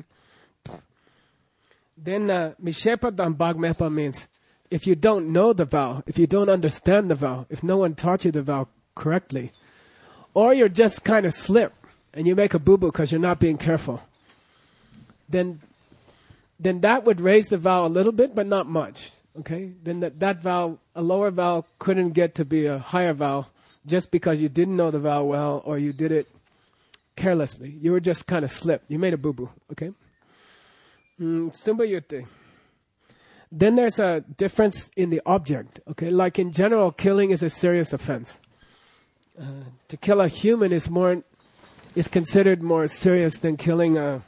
Then uh, Mishepa Dambagmepa means if you don't know the vow, if you don't understand the vow, if no one taught you the vow correctly, or you're just kind of slip, and you make a boo-boo because you're not being careful, then then that would raise the vow a little bit, but not much. Okay? Then that, that vow, a lower vow, couldn't get to be a higher vow just because you didn't know the vow well or you did it carelessly. You were just kind of slipped. You made a boo-boo. Okay? Mm, Sumbayute. Then there's a difference in the object. Okay? Like in general, killing is a serious offense. Uh, to kill a human is more... is considered more serious than killing a...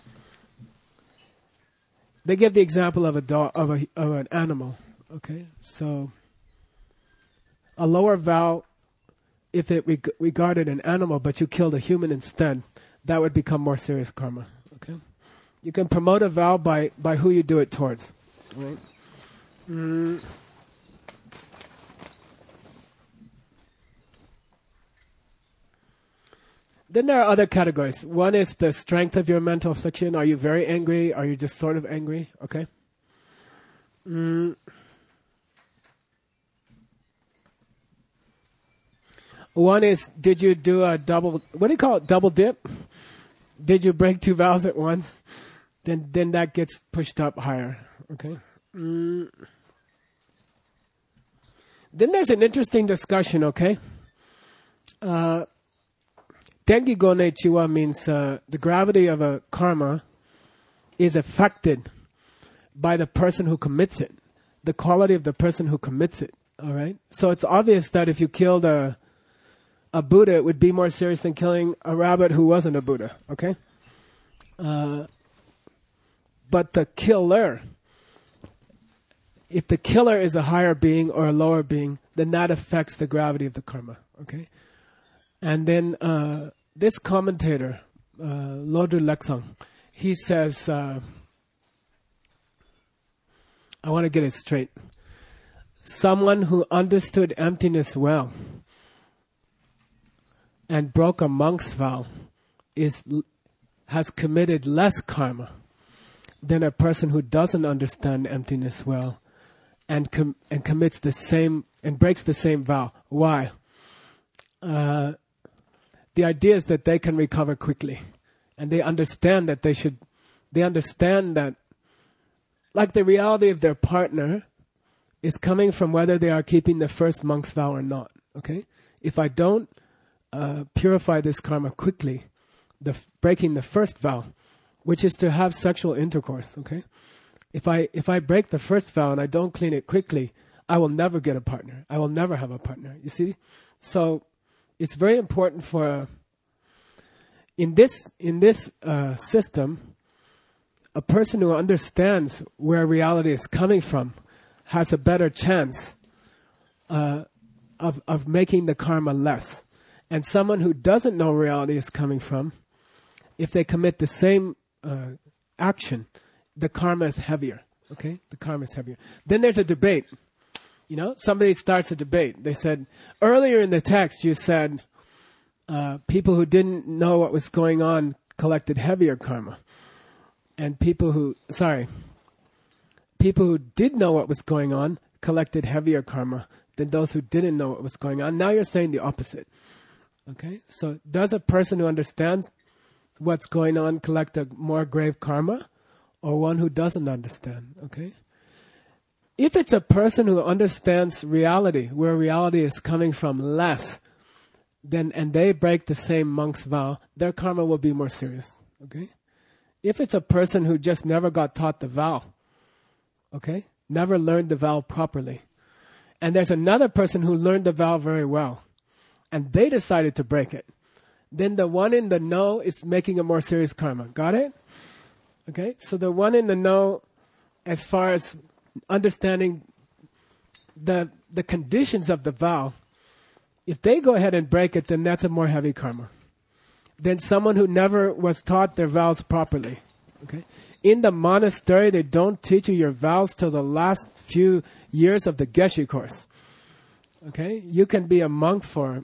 They give the example of a dog, of a of an animal. Okay, so a lower vow, if it reg- regarded an animal, but you killed a human instead, that would become more serious karma. Okay, you can promote a vow by by who you do it towards. Right. Mm. Then there are other categories. One is the strength of your mental affliction. Are you very angry? Are you just sort of angry? Okay. Mm. One is, did you do a double, what do you call it, double dip? Did you break two vows at once? Then then that gets pushed up higher, okay? Mm. Then there's an interesting discussion, okay? Uh, Dengi go ne chiwa means uh, the gravity of a karma is affected by the person who commits it, the quality of the person who commits it, all right? So it's obvious that if you killed a, a Buddha, it would be more serious than killing a rabbit who wasn't a Buddha, okay? Uh, but the killer, if the killer is a higher being or a lower being, then that affects the gravity of the karma, okay? And then uh, this commentator, uh, Lodru Leksang, he says, uh, I want to get it straight. Someone who understood emptiness well and broke a monk's vow is has committed less karma than a person who doesn't understand emptiness well and com- and commits the same and breaks the same vow. Why? Uh, the idea is that they can recover quickly, and they understand that they should. They understand that, like, the reality of their partner is coming from whether they are keeping the first monk's vow or not. Okay, if I don't uh, purify this karma quickly, the breaking the first vow, which is to have sexual intercourse. Okay, if I if I break the first vow and I don't clean it quickly, I will never get a partner. I will never have a partner. You see, so it's very important for uh, in this in this uh, system, a person who understands where reality is coming from has a better chance uh, of of making the karma less. And someone who doesn't know where reality is coming from, if they commit the same uh, action, the karma is heavier. Okay, the karma is heavier. Then there's a debate. You know, somebody starts a debate. They said, earlier in the text you said uh, people who didn't know what was going on collected heavier karma. And people who, sorry, people who did know what was going on collected heavier karma than those who didn't know what was going on. Now you're saying the opposite. Okay, so does a person who understands what's going on collect a more grave karma, or one who doesn't understand? Okay, if it's a person who understands reality, where reality is coming from less, then and they break the same monk's vow, their karma will be more serious. Okay, if it's a person who just never got taught the vow, okay, never learned the vow properly, and there's another person who learned the vow very well, and they decided to break it, then the one in the know is making a more serious karma. Got it? Okay, so the one in the know, as far as understanding the the conditions of the vow, if they go ahead and break it, then that's a more heavy karma than someone who never was taught their vows properly. Okay, in the monastery, they don't teach you your vows till the last few years of the Geshe course. Okay, you can be a monk for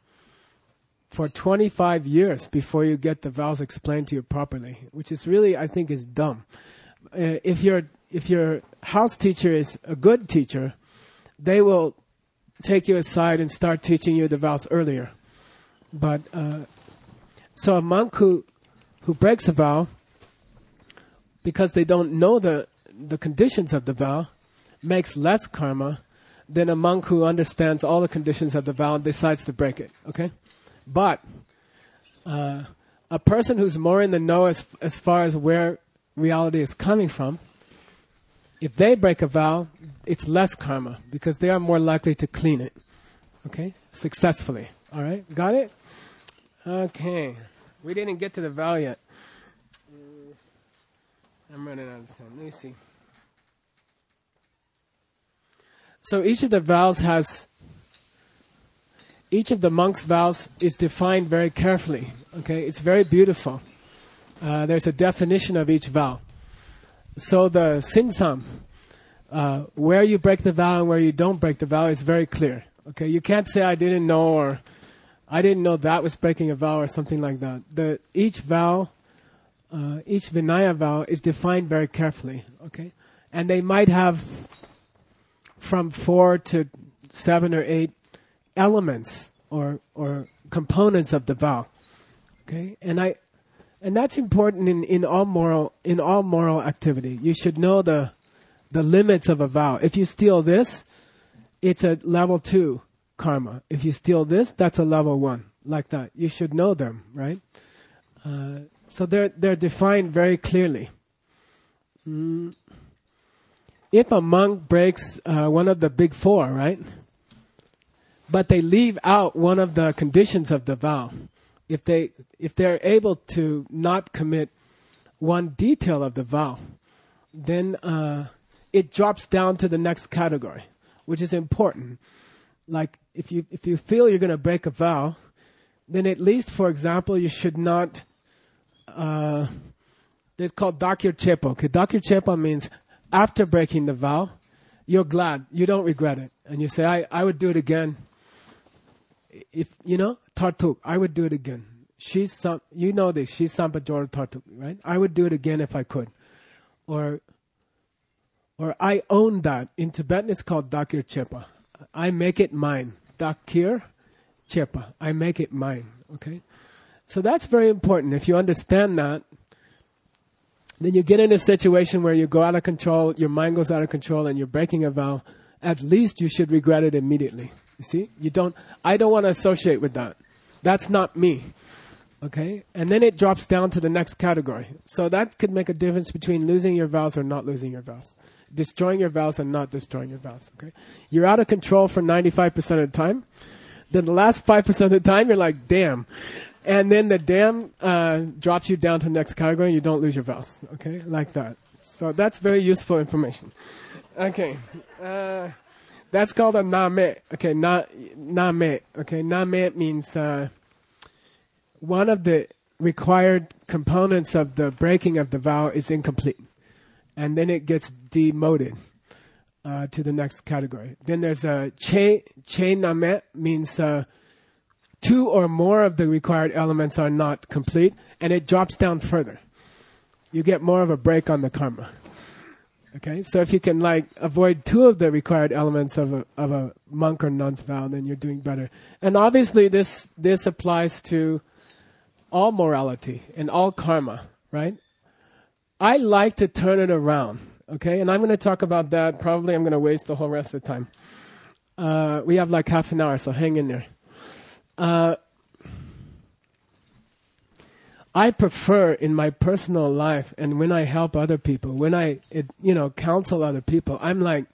for twenty-five years before you get the vows explained to you properly, which is really, I think, is dumb. Uh, if your if your house teacher is a good teacher, they will take you aside and start teaching you the vows earlier. But uh, so a monk who who breaks a vow because they don't know the the conditions of the vow makes less karma than a monk who understands all the conditions of the vow and decides to break it. Okay, but uh, a person who's more in the know as as far as where reality is coming from, if they break a vow, it's less karma because they are more likely to clean it. Okay, successfully. All right, got it? Okay, we didn't get to the vow yet. I'm running out of time. Let me see. So each of the vows has, each of the monk's vows is defined very carefully. Okay, it's very beautiful. Uh, there's a definition of each vow. So the sinsam, uh, where you break the vow and where you don't break the vow is very clear. Okay, you can't say I didn't know or I didn't know that was breaking a vow or something like that. The each vow, uh, each Vinaya vow is defined very carefully. Okay, and they might have from four to seven or eight elements or or components of the vow. Okay, and I, and that's important in, in all moral in all moral activity. You should know the the limits of a vow. If you steal this, it's a level two karma. If you steal this, that's a level one. Like that, you should know them, right? Uh, so they're they're defined very clearly. Mm. If a monk breaks uh, one of the big four, right? But they leave out one of the conditions of the vow. If they if they're able to not commit one detail of the vow, then uh, it drops down to the next category, which is important. Like if you if you feel you're going to break a vow, then at least, for example, you should not. Uh, it's called dakir chepo. Okay, dakir chepo means after breaking the vow, you're glad, you don't regret it, and you say, "I, I would do it again." If you know tartuk, I would do it again. She's some, you know this. She's sampajor tartuk, right? I would do it again if I could, or or I own that. In Tibetan, it's called dakir chepa. I make it mine. Dakir chepa. I make it mine. Okay, so that's very important. If you understand that, then you get in a situation where you go out of control, your mind goes out of control, and you're breaking a vow. At least you should regret it immediately. You see, you don't. I don't want to associate with that. That's not me. Okay, and then it drops down to the next category. So that could make a difference between losing your vows or not losing your vows, destroying your vows and not destroying your vows. Okay, you're out of control for ninety-five percent of the time. Then the last five percent of the time, you're like, damn. And then the damn uh, drops you down to the next category and you don't lose your vows. Okay, like that. So that's very useful information. Okay, uh, that's called a name. Okay, na, name. Okay, name means uh, one of the required components of the breaking of the vow is incomplete. And then it gets demoted uh, to the next category. Then there's a che, che name means uh, two or more of the required elements are not complete, and it drops down further. You get more of a break on the karma. Okay, so if you can like avoid two of the required elements of a of a monk or nun's vow, then you're doing better. And obviously, this this applies to all morality and all karma, right? I like to turn it around. Okay, and I'm going to talk about that. Probably, I'm going to waste the whole rest of the time. Uh, we have like half an hour, so hang in there. Uh, I prefer in my personal life and when I help other people, when I, it, you know, counsel other people, I'm like,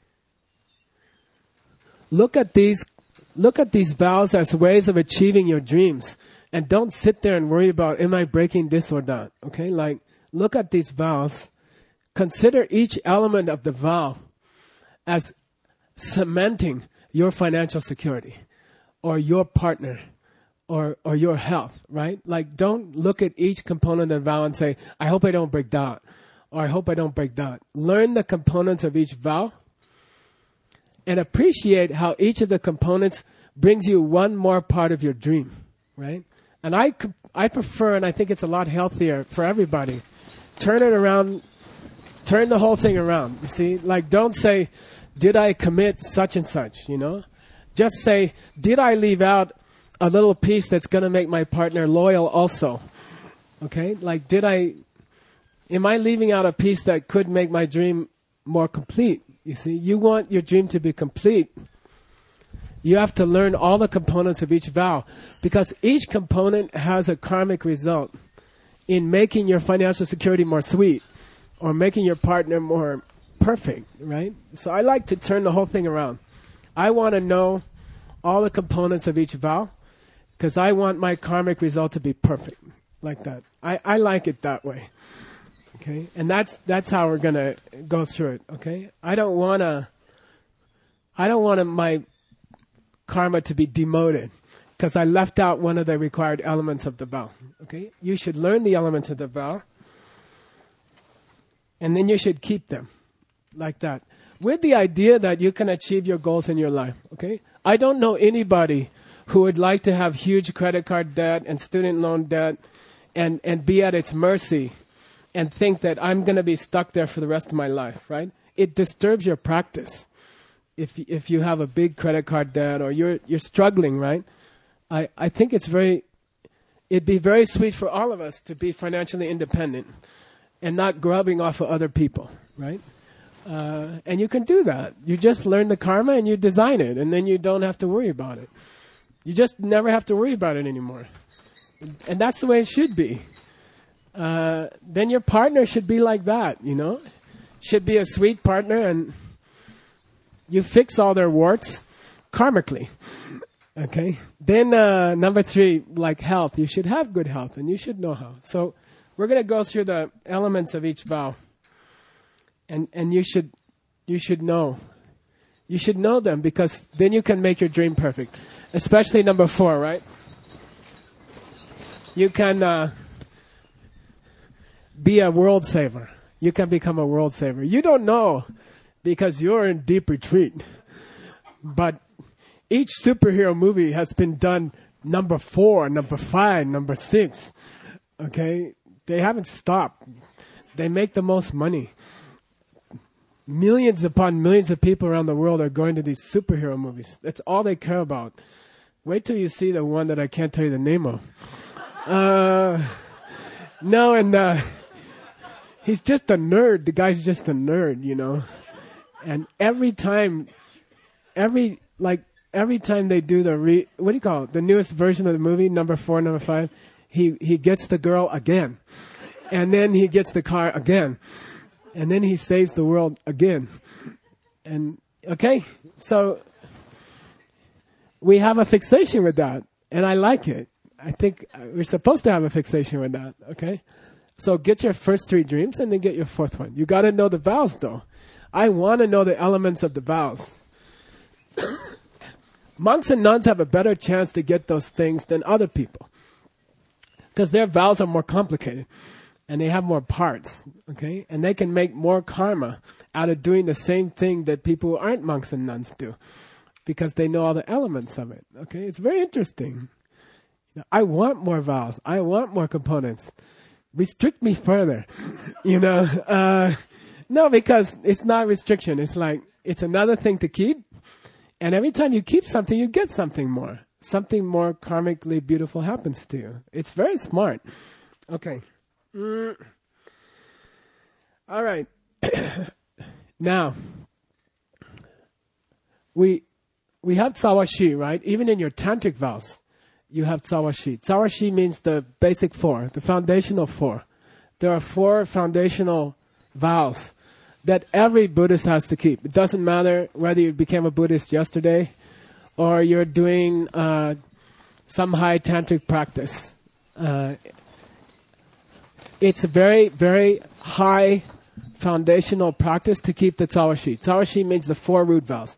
look at these, look at these vows as ways of achieving your dreams, and don't sit there and worry about, am I breaking this or that? Okay, like look at these vows, consider each element of the vow as cementing your financial security, or your partner. Or or your health, right? Like, don't look at each component of the vow and say, I hope I don't break that, or I hope I don't break that. Learn the components of each vow and appreciate how each of the components brings you one more part of your dream, right? And I, I prefer, and I think it's a lot healthier for everybody, turn it around, turn the whole thing around, you see? Like, don't say, did I commit such and such, you know? Just say, did I leave out a little piece that's going to make my partner loyal also? Okay? Like, did I, am I leaving out a piece that could make my dream more complete? You see, you want your dream to be complete. You have to learn all the components of each vow, because each component has a karmic result in making your financial security more sweet or making your partner more perfect, right? So I like to turn the whole thing around. I want to know all the components of each vow, because I want my karmic result to be perfect, like that. I, I like it that way, okay? And that's that's how we're gonna go through it, okay? I don't wanna, I don't want my karma to be demoted because I left out one of the required elements of the vow, okay? You should learn the elements of the vow, and then you should keep them, like that, with the idea that you can achieve your goals in your life, okay? I don't know anybody who would like to have huge credit card debt and student loan debt and, and be at its mercy and think that I'm going to be stuck there for the rest of my life, right? It disturbs your practice if if you have a big credit card debt or you're you're struggling, right? I, I think it's very, it'd be very sweet for all of us to be financially independent and not grubbing off of other people, right? Uh, and you can do that. You just learn the karma and you design it, and then you don't have to worry about it. You just never have to worry about it anymore. And that's the way it should be. Uh, then your partner should be like that, you know? Should be a sweet partner, and you fix all their warts karmically. Okay? Then uh, number three, like health. You should have good health, and you should know how. So we're going to go through the elements of each vow. And and you should you should know. You should know them, because then you can make your dream perfect. Especially number four, right? You can uh, be a world saver. You can become a world saver. You don't know because you're in deep retreat. But each superhero movie has been done number four, number five, number six. Okay? They haven't stopped. They make the most money. Millions upon millions of people around the world are going to these superhero movies. That's all they care about. Wait till you see the one that I can't tell you the name of. Uh, no, and uh, he's just a nerd. The guy's just a nerd, you know. And every time, every like every time they do the re, what do you call it? The newest version of the movie, number four, number five. He he gets the girl again, and then he gets the car again. And then he saves the world again. And, okay, so we have a fixation with that. And I like it. I think we're supposed to have a fixation with that, okay? So get your first three dreams and then get your fourth one. You got to know the vows, though. I want to know the elements of the vows. Monks and nuns have a better chance to get those things than other people, because their vows are more complicated. And they have more parts, okay? And they can make more karma out of doing the same thing that people who aren't monks and nuns do, because they know all the elements of it, okay? It's very interesting. You know, I want more vows. I want more components. Restrict me further, you know? Uh, no, because it's not restriction. It's like, it's another thing to keep. And every time you keep something, you get something more. Something more karmically beautiful happens to you. It's very smart. Okay. Mm. All right. Now, we we have tsawashi, right? Even in your tantric vows, you have tsawashi. Tsawashi means the basic four, the foundational four. There are four foundational vows that every Buddhist has to keep. It doesn't matter whether you became a Buddhist yesterday or you're doing uh, some high tantric practice. Uh, It's a very, very high foundational practice to keep the tsawashi. Tsawashi means the four root vows.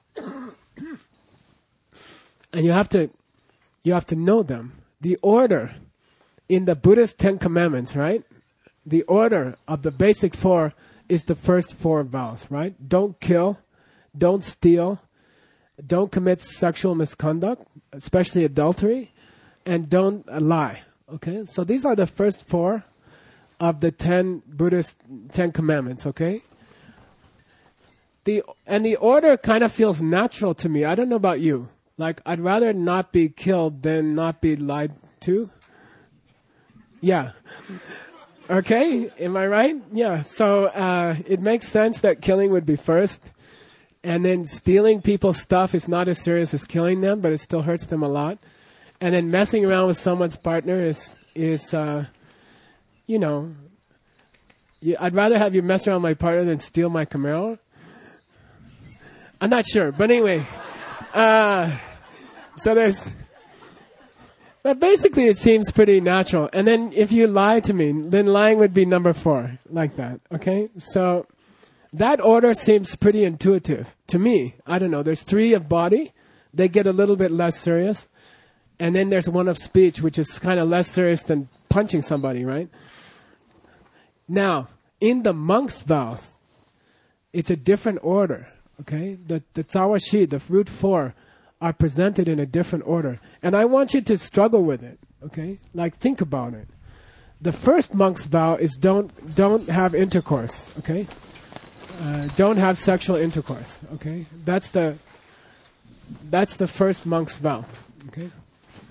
And you have to, you have to know them. The order in the Buddhist Ten Commandments, right? The order of the basic four is the first four vows, right? Don't kill, don't steal, don't commit sexual misconduct, especially adultery, and don't uh, lie. Okay? So these are the first four of the ten Buddhist Ten Commandments, okay? The and the order kind of feels natural to me. I don't know about you. Like, I'd rather not be killed than not be lied to. Yeah. Okay? Am I right? Yeah. So uh, it makes sense that killing would be first. And then stealing people's stuff is not as serious as killing them, but it still hurts them a lot. And then messing around with someone's partner is... is uh, You know, I'd rather have you mess around with my partner than steal my Camaro. I'm not sure, but anyway. Uh, so there's, but basically it seems pretty natural. And then if you lie to me, then lying would be number four, like that, okay? So that order seems pretty intuitive to me. I don't know, there's three of body. They get a little bit less serious. And then there's one of speech, which is kind of less serious than punching somebody, right? Now, in the monk's vows, it's a different order, okay? The, the tsawashi, the root four, are presented in a different order. And I want you to struggle with it, okay? Like, think about it. The first monk's vow is don't, don't have intercourse, okay? Uh, don't have sexual intercourse, okay? That's the, that's the first monk's vow, okay?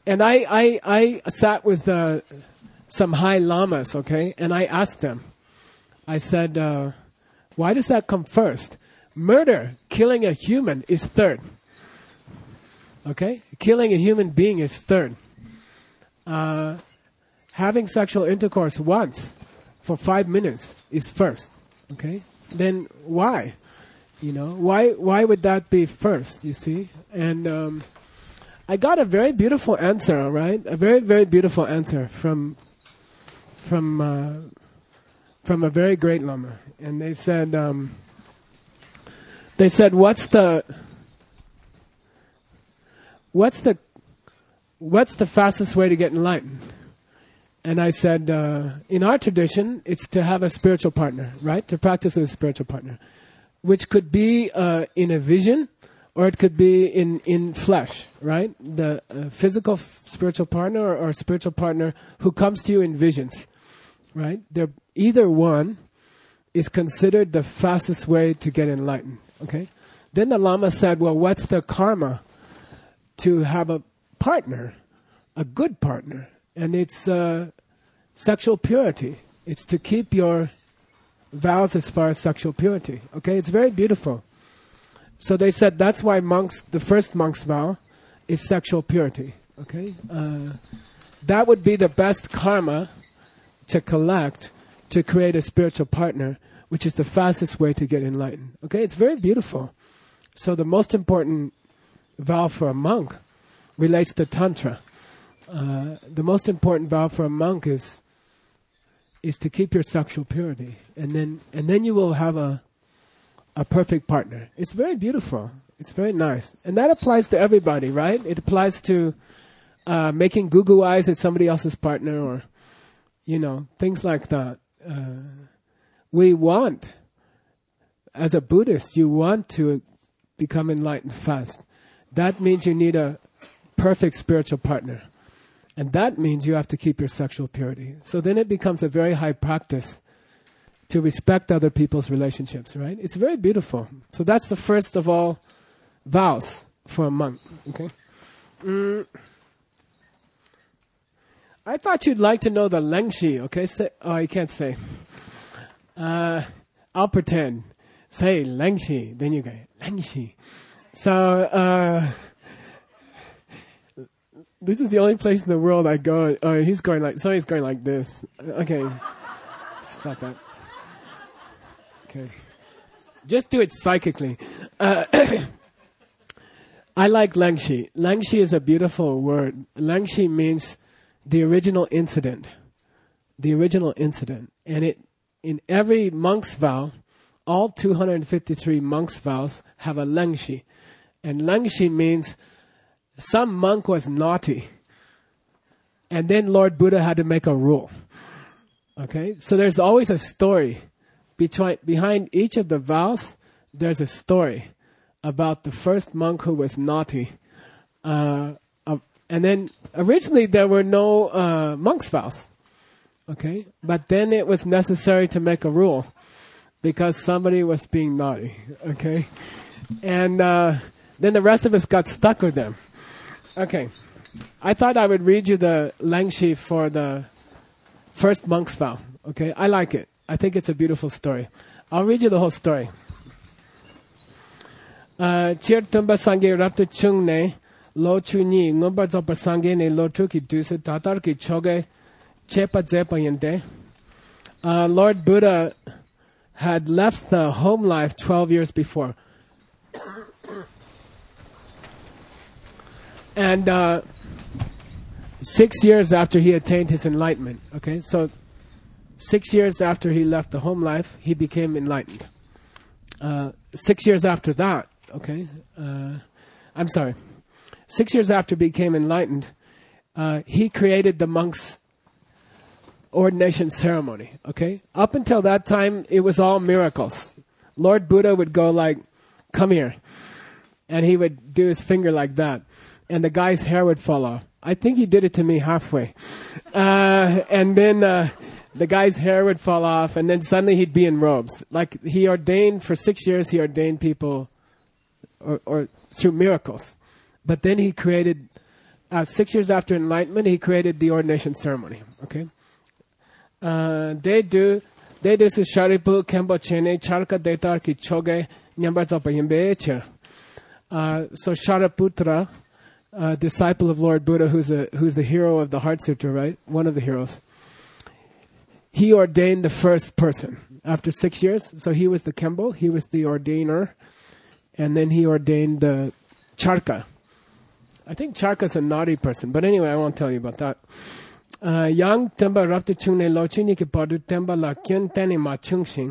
And I, I, I sat with uh, some high lamas, okay, and I asked them, I said, uh, why does that come first? Murder, killing a human, is third. Okay? Killing a human being is third. Uh, having sexual intercourse once for five minutes is first. Okay? Then why? You know, why why would that be first, you see? And um, I got a very beautiful answer, all right? A very, very beautiful answer from from uh, from a very great lama. And they said, um, they said, what's the what's the what's the fastest way to get enlightened? And I said, uh, in our tradition, it's to have a spiritual partner, right? To practice with a spiritual partner, which could be uh, in a vision, or it could be in, in flesh, right? The uh, physical f- spiritual partner or, or spiritual partner who comes to you in visions, right? They're, either one is considered the fastest way to get enlightened, okay? Then the Lama said, well, what's the karma to have a partner, a good partner? And it's uh, sexual purity. It's to keep your vows as far as sexual purity. Okay, it's very beautiful. So they said that's why monks, the first monk's vow is sexual purity. Okay, uh, that would be the best karma to collect to create a spiritual partner, which is the fastest way to get enlightened. Okay, it's very beautiful. So the most important vow for a monk relates to Tantra. Uh, the most important vow for a monk is is to keep your sexual purity, and then and then you will have a a perfect partner. It's very beautiful. It's very nice, and that applies to everybody, right? It applies to uh, making goo-goo eyes at somebody else's partner, or you know, things like that. Uh, we want, as a Buddhist, you want to become enlightened fast. That means you need a perfect spiritual partner. And that means you have to keep your sexual purity. So then it becomes a very high practice to respect other people's relationships, right? It's very beautiful. So that's the first of all vows for a monk, okay? Mm. I thought you'd like to know the Lengshi, okay? Say, oh, I can't say. Uh, I'll pretend. Say Lengshi, then you go, Lengshi. So, uh... this is the only place in the world I go. Oh, he's going like, somebody's going like this. Okay. Stop that. Okay. Just do it psychically. Uh, I like Lengshi. Lengshi is a beautiful word. Lengshi means the original incident. The original incident. And it, in every monk's vow, all two hundred fifty-three monks' vows have a Lengshi. And Lengshi means some monk was naughty, and then Lord Buddha had to make a rule. Okay, so there's always a story between behind each of the vows. There's a story about the first monk who was naughty, uh, uh, and then originally there were no uh, monks' vows. Okay, but then it was necessary to make a rule because somebody was being naughty. Okay, and uh, then the rest of us got stuck with them. Okay, I thought I would read you the Lengshi for the first monk's vow. Okay, I like it. I think it's a beautiful story. I'll read you the whole story. Chir tumba sange rapta chung ne lo chu ni ngomba zopa sange ne lo tu ki dusa tatar ki choge chepa zepa yente. Lord Buddha had left the home life twelve years before. And uh, six years after he attained his enlightenment, okay, so six years after he left the home life, he became enlightened. Uh, six years after that, okay, uh, I'm sorry, six years after he became enlightened, uh, he created the monk's ordination ceremony, okay? Up until that time, it was all miracles. Lord Buddha would go like, come here, and he would do his finger like that. And the guy's hair would fall off. I think he did it to me halfway. Uh, and then uh, the guy's hair would fall off, and then suddenly he'd be in robes. Like he ordained, for six years he ordained people or, or through miracles. But then he created uh, six years after enlightenment, he created the ordination ceremony. Okay, uh, they do they do su sharipu kembo chene charka detar ki choge nyamba zopa yimbe. Uh, so Shariputra, uh, disciple of Lord Buddha, who's a, who's the hero of the Heart Sutra, right? One of the heroes. He ordained the first person after six years. So he was the Kembo, he was the ordainer, and then he ordained the Charka. I think Charka's a naughty person, but anyway, I won't tell you about that. Yang temba raptu chungne lochini ki padu temba la kyen teni ma chungshin.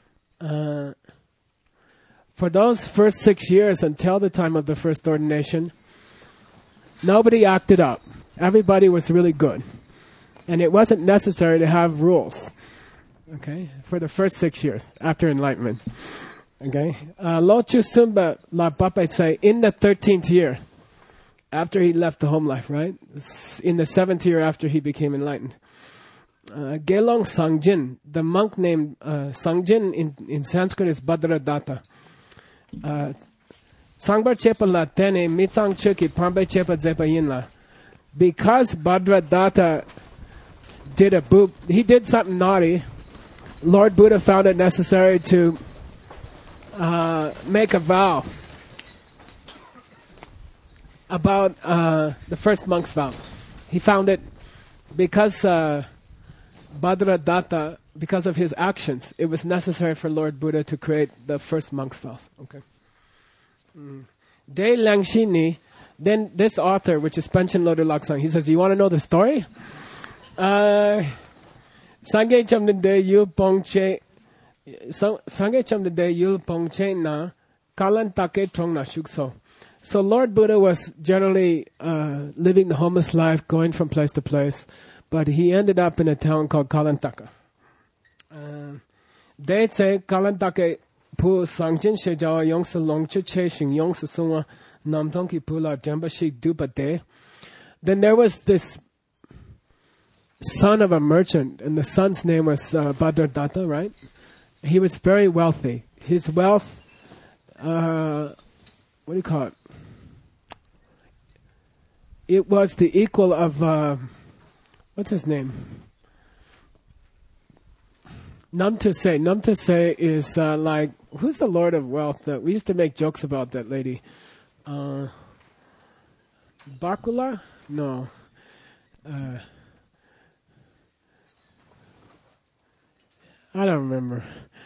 For those first six years until the time of the first ordination, nobody acted up. Everybody was really good. And it wasn't necessary to have rules, okay, for the first six years after enlightenment. Okay? Lo Chu Sumba La Papai say in the thirteenth year, after he left the home life, right? In the seventh year after he became enlightened. Uh, Gelong Sangjin, the monk named uh, Sangjin in, in Sanskrit is Bhadradatta. Sangbar chepa la tene mitsang chuki pambe chepa zepa yinla. Because Bhadradatta did a boop, he did something naughty. Lord Buddha found it necessary to uh, make a vow about uh, the first monk's vow. He found it because uh, Bhadradatta, because of his actions, it was necessary for Lord Buddha to create the first monk's vows. Okay. Mm. De Langshini, then this author, which is Panchen Lodar Laksang, he says, you want to know the story? Sangye chamde de yul pongche, Sangye chamde de yul pongche na kalan take trong na shukso. So Lord Buddha was generally uh, living the homeless life, going from place to place, but he ended up in a town called Kalantaka. They say Kalantake pu sangjin she jawa yongsa longchu che shing yongsa sunwa namtonki pula jamba shik dupa de. Then there was this son of a merchant, and the son's name was uh, Bhadradatta, right? He was very wealthy. His wealth, uh, what do you call it? It was the equal of, uh, what's his name? Namtuse. Namtuse is uh, like, who's the Lord of Wealth? That we used to make jokes about that lady. Uh, Bakula? No. Uh, I don't remember.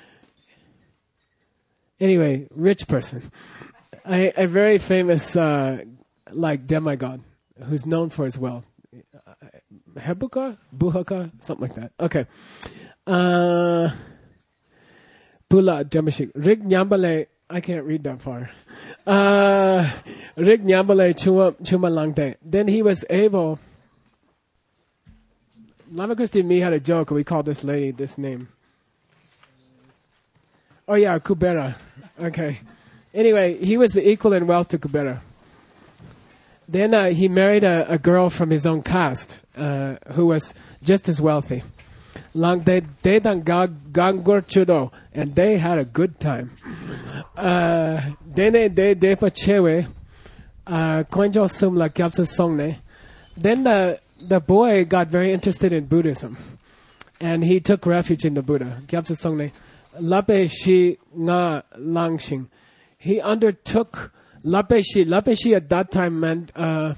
Anyway, rich person. A, a very famous, uh, like, demigod who's known for his wealth. Hebuka? Buhaka? Something like that. Okay. Uh, Pula Jamashik. Rig Nyambale. I can't read that far. Uh, Rig Nyambale Chuma Langte. Then he was able. Lama Christi and me had a joke, and we called this lady this name. Oh, yeah, Kubera. Okay. Anyway, he was the equal in wealth to Kubera. Then uh, he married a, a girl from his own caste uh, who was just as wealthy. Lang de de dan gangur chudo, and they had a good time. Dene de de fa chewe, koinjo sum la kyapsa songne. Then the the boy got very interested in Buddhism, and he took refuge in the Buddha. Kyapsa songne, lape shi nga langshing. He undertook lape shi. Lape shi at that time meant. Uh,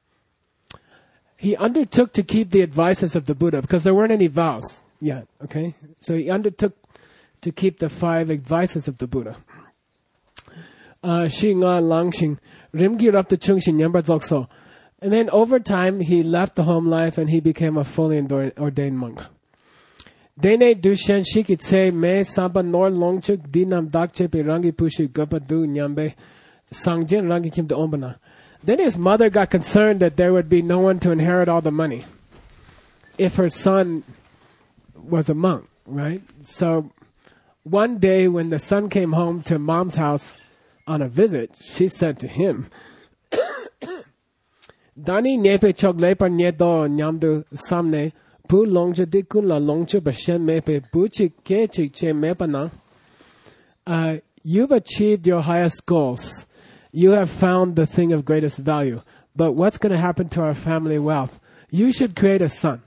He undertook to keep the advices of the Buddha because there weren't any vows yet, okay? So he undertook to keep the five advices of the Buddha. Shi nga langshing, rimgi rapta chungshin yamba dzokso. And then over time, he left the home life and he became a fully ordained monk. Dene dushen shikitse me samba nor longchuk dinam dakchepe rangi pushi gopadu nyambe sangjin rangi kim de ombana. Then his mother got concerned that there would be no one to inherit all the money if her son was a monk, right? So one day when the son came home to mom's house on a visit, she said to him, Dani nepe choglepa niedo nyamdu samne pu longja dikun la longja bashen mepe buchi kechi che mepana. You've achieved your highest goals. You have found the thing of greatest value. but what's going to happen to our family wealth? You should create a son.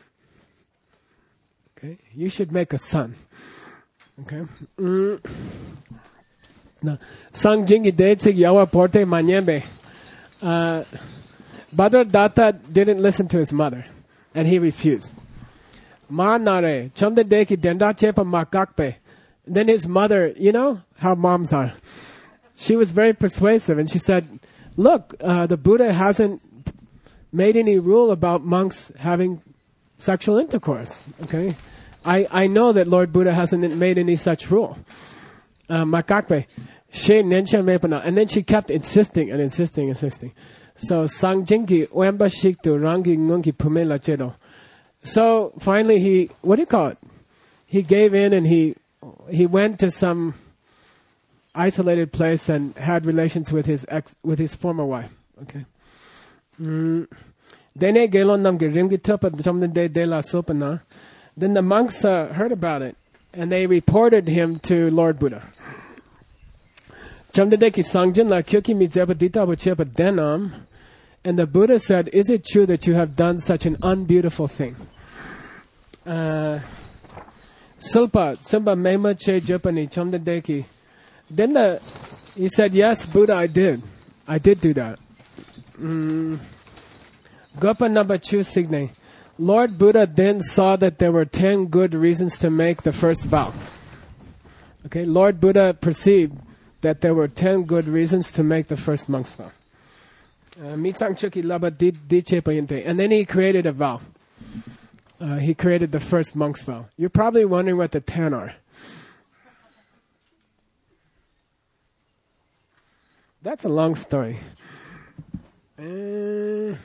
Okay, you should make a son. Okay. Mm. Now, sang jingi deitsig yawa porte manyembe. Uh, Badr Datta didn't listen to his mother, and he refused. Ma nare, chomde deki denda chepa makakpe. Then his mother, you know how moms are. She was very persuasive, and she said, look, uh, the Buddha hasn't made any rule about monks having sexual intercourse. Okay, I, I know that Lord Buddha hasn't made any such rule. Uh, makakpe. And then she kept insisting and insisting, insisting. So, sang jingi oemba shiktu rangi ngungi pumela chedo. So, finally he, what do you call it? He gave in and he, he went to some isolated place and had relations with his ex, with his former wife. Okay. Mm. Then the monks uh, heard about it and they reported him to Lord Buddha. And the Buddha said, is it true that you have done such an unbeautiful thing? Uh, Sulpa, Simba Mema Che Japani Chamdadeki. Then the, he said, yes, Buddha, I did. I did do that. Mm. Gopa number two signe. Lord Buddha then saw that there were ten good reasons to make the first vow. Okay, Lord Buddha perceived that there were ten good reasons to make the first monk's vow. Uh, and then he created a vow. Uh, he created the first monk's vow. You're probably wondering what the ten are. That's a long story. Uh,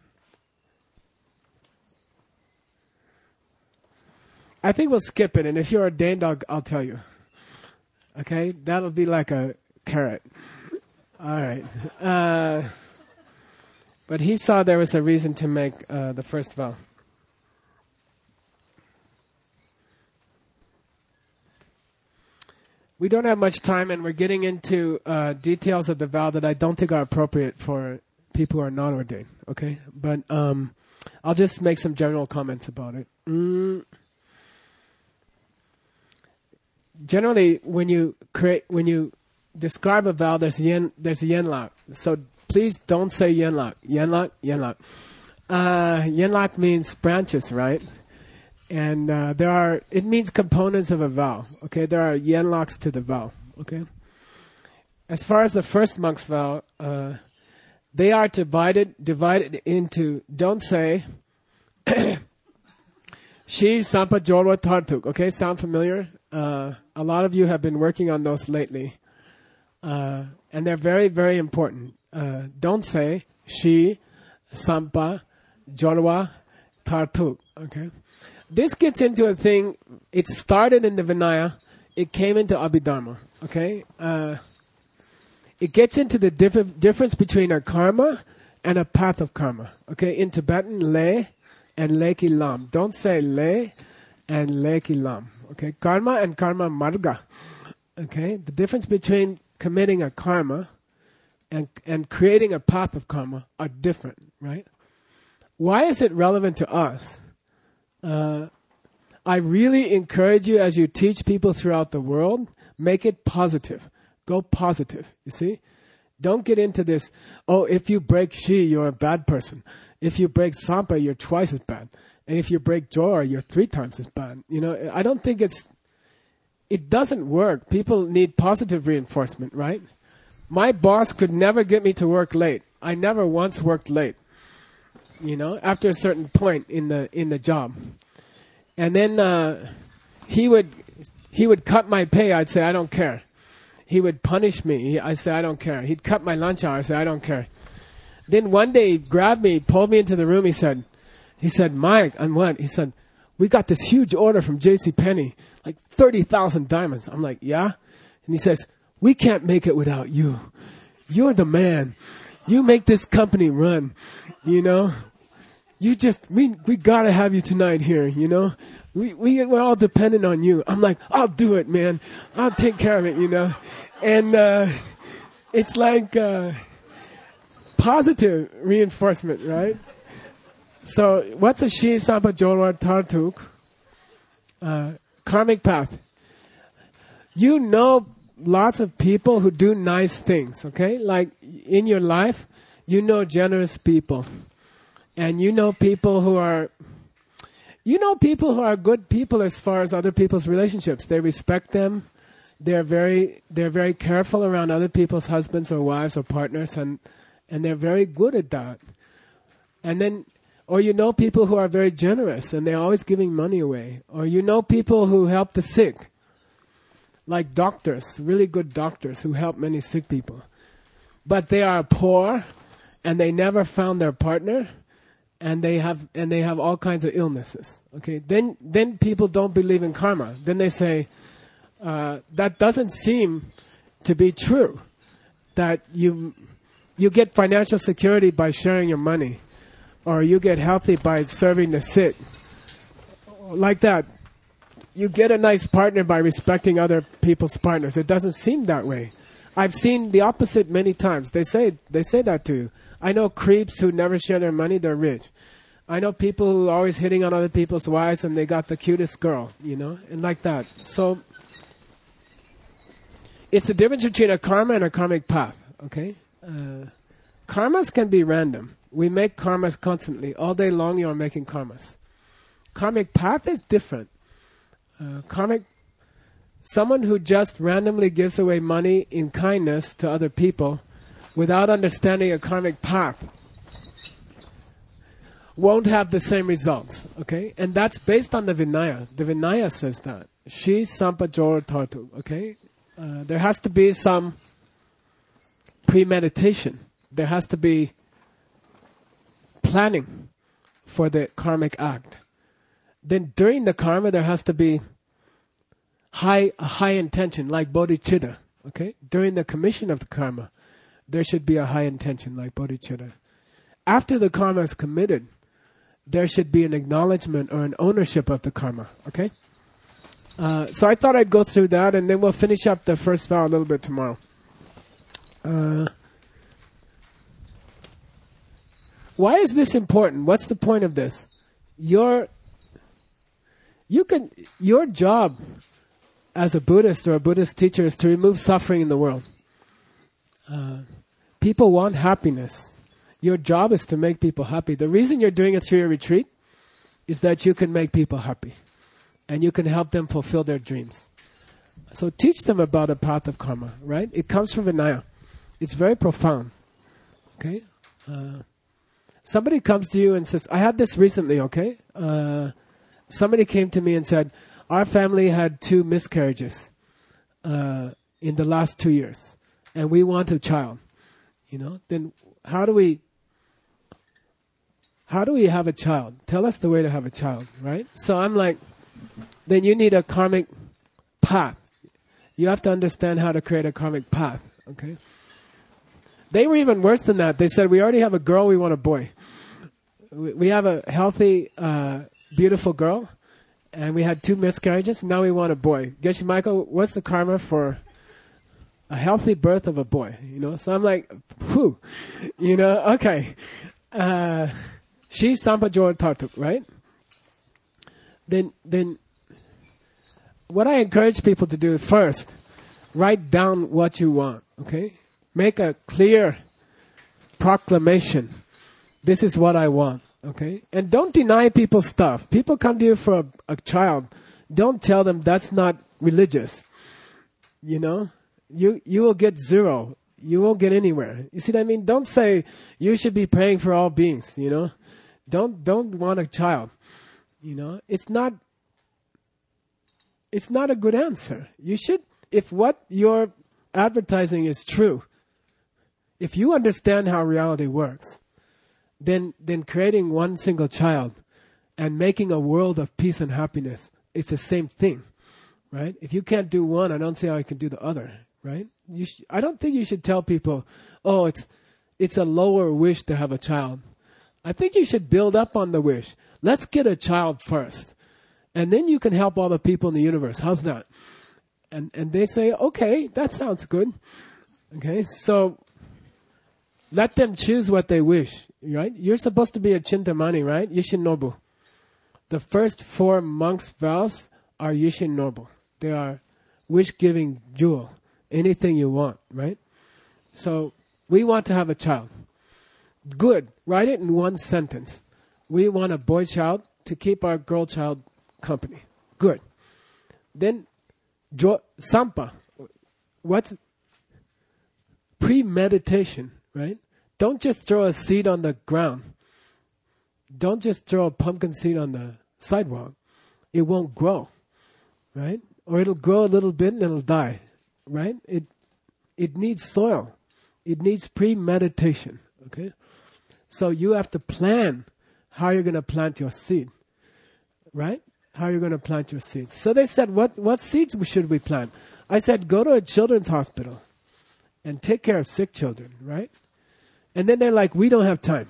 I think we'll skip it, and if you're ordained, I'll, I'll tell you. Okay? That'll be like a carrot. All right. Uh, but he saw there was a reason to make uh, the first vow. We don't have much time, and we're getting into uh, details of the vow that I don't think are appropriate for people who are not ordained. Okay? But um, I'll just make some general comments about it. Mm. Generally, when you create, when you describe a vow, there's yen, there's yenlak. So please don't say yenlak. Yenlak, yenlak. Uh, yenlak means branches, right? And uh, there are, it means components of a vow. Okay, there are yenlaks to the vow. Okay. As far as the first monk's vow, uh, they are divided divided into. Don't say. Shi Sampa Jorwa Tartuk. Okay, sound familiar? Uh, a lot of you have been working on those lately. Uh, and they're very, very important. Uh, don't say Shi Sampa Jorwa Tartuk. Okay? This gets into a thing, it started in the Vinaya, it came into Abhidharma. Okay? Uh, it gets into the diff- difference between a karma and a path of karma. Okay? In Tibetan, le and leki lam. Don't say le and leki lam. Okay, karma and karma marga. Okay, the difference between committing a karma and and creating a path of karma are different, right? Why is it relevant to us? Uh, I really encourage you as you teach people throughout the world, make it positive. Go positive, you see? Don't get into this, oh, if you break Shi, you're a bad person. If you break Sampa, you're twice as bad. And if you break Jora, you're three times as bad. You know, I don't think it's, it doesn't work. People need positive reinforcement, right? My boss could never get me to work late. I never once worked late, you know, after a certain point in the, in the job. And then, uh, he would, he would cut my pay. I'd say, I don't care. He would punish me. I say, I don't care. He'd cut my lunch hour. I say, I don't care. Then one day he grabbed me, pulled me into the room. He said, he said, Mike, and what? He said, we got this huge order from JCPenney, like thirty thousand diamonds. I'm like, yeah? And he says, we can't make it without you. You're the man. You make this company run, you know? You just, we, we gotta have you tonight here, you know? We, we, we're all dependent on you. I'm like, I'll do it, man. I'll take care of it, you know? And, uh, it's like, uh, positive reinforcement, right? So what's a Shi Sampa Jorwa Tartuk? Uh, karmic path. You know lots of people who do nice things, okay? Like in your life, you know generous people. And you know people who are, you know people who are good people as far as other people's relationships. They respect them. They're very, they're very careful around other people's husbands or wives or partners, and, and they're very good at that. And then, or you know people who are very generous and they're always giving money away. Or you know people who help the sick, like doctors, really good doctors who help many sick people. But they are poor and they never found their partner, and they have and they have all kinds of illnesses. Okay, then then people don't believe in karma. Then they say, uh, that doesn't seem to be true. That you you get financial security by sharing your money, or you get healthy by serving the sick. Like that. You get a nice partner by respecting other people's partners. It doesn't seem that way. I've seen the opposite many times. They say they say that to you. I know creeps who never share their money, they're rich. I know people who are always hitting on other people's wives and they got the cutest girl, you know, and like that. So it's the difference between a karma and a karmic path, okay? Uh, karmas can be random. We make karmas constantly. All day long you are making karmas. Karmic path is different. Uh, karmic, someone who just randomly gives away money in kindness to other people without understanding a karmic path won't have the same results, okay? And that's based on the Vinaya. The Vinaya says that. Shi Sampa Jor Tartu, okay? Uh, there has to be some premeditation. There has to be planning for the karmic act. Then during the karma, there has to be high high intention, like bodhicitta, okay? During the commission of the karma, there should be a high intention, like bodhicitta. After the karma is committed, there should be an acknowledgement or an ownership of the karma, okay? Uh, so I thought I'd go through that, and then we'll finish up the first vow a little bit tomorrow. Uh, why is this important? What's the point of this? Your, you can, your job as a Buddhist or a Buddhist teacher is to remove suffering in the world. Uh, people want happiness. Your job is to make people happy. The reason you're doing it through your retreat is that you can make people happy. And you can help them fulfill their dreams. So teach them about a path of karma, right? It comes from Vinaya. It's very profound. Okay? Uh, somebody comes to you and says, I had this recently, okay? Uh, somebody came to me and said, our family had two miscarriages uh, in the last two years. And we want a child. You know, then how do we how do we have a child? Tell us the way to have a child, right? So I'm like, then you need a karmic path. You have to understand how to create a karmic path, okay? They were even worse than that. They said, we already have a girl, we want a boy. We have a healthy, uh, beautiful girl, and we had two miscarriages, now we want a boy. Geshe Michael, what's the karma for a healthy birth of a boy? You know, so I'm like, whew, you know, okay. Uh, Shi Sampa Jor Tartuk, right? Then, then, what I encourage people to do first, write down what you want, okay? Make a clear proclamation. This is what I want, okay? And don't deny people stuff. People come to you for a, a child. Don't tell them that's not religious. You know? You you will get zero. You won't get anywhere. You see what I mean? Don't say you should be praying for all beings, you know? Don't don't want a child. You know, it's not it's not a good answer. You should, if what you're advertising is true, if you understand how reality works, then then creating one single child and making a world of peace and happiness, it's the same thing, right? If you can't do one, I don't see how you can do the other, right? You sh- I don't think you should tell people, oh, it's it's a lower wish to have a child. I think you should build up on the wish. Let's get a child first. And then you can help all the people in the universe. How's that? And and they say, okay, that sounds good. Okay, so let them choose what they wish, right? You're supposed to be a Chintamani, right? Yishin Nobu. The first four monks' vows are Yishin Nobu. They are wish-giving jewel. Anything you want, right? So we want to have a child. Good. Write it in one sentence. We want a boy child to keep our girl child company. Good. Then, jo- Sampa. What's premeditation, right? Don't just throw a seed on the ground. Don't just throw a pumpkin seed on the sidewalk. It won't grow, right? Or it'll grow a little bit and it'll die, right? It it needs soil. It needs premeditation, okay? So you have to plan how you're going to plant your seed, right? How you're going to plant your seeds. So they said, what, what seeds should we plant? I said, go to a children's hospital and take care of sick children, right? And then they're like, we don't have time.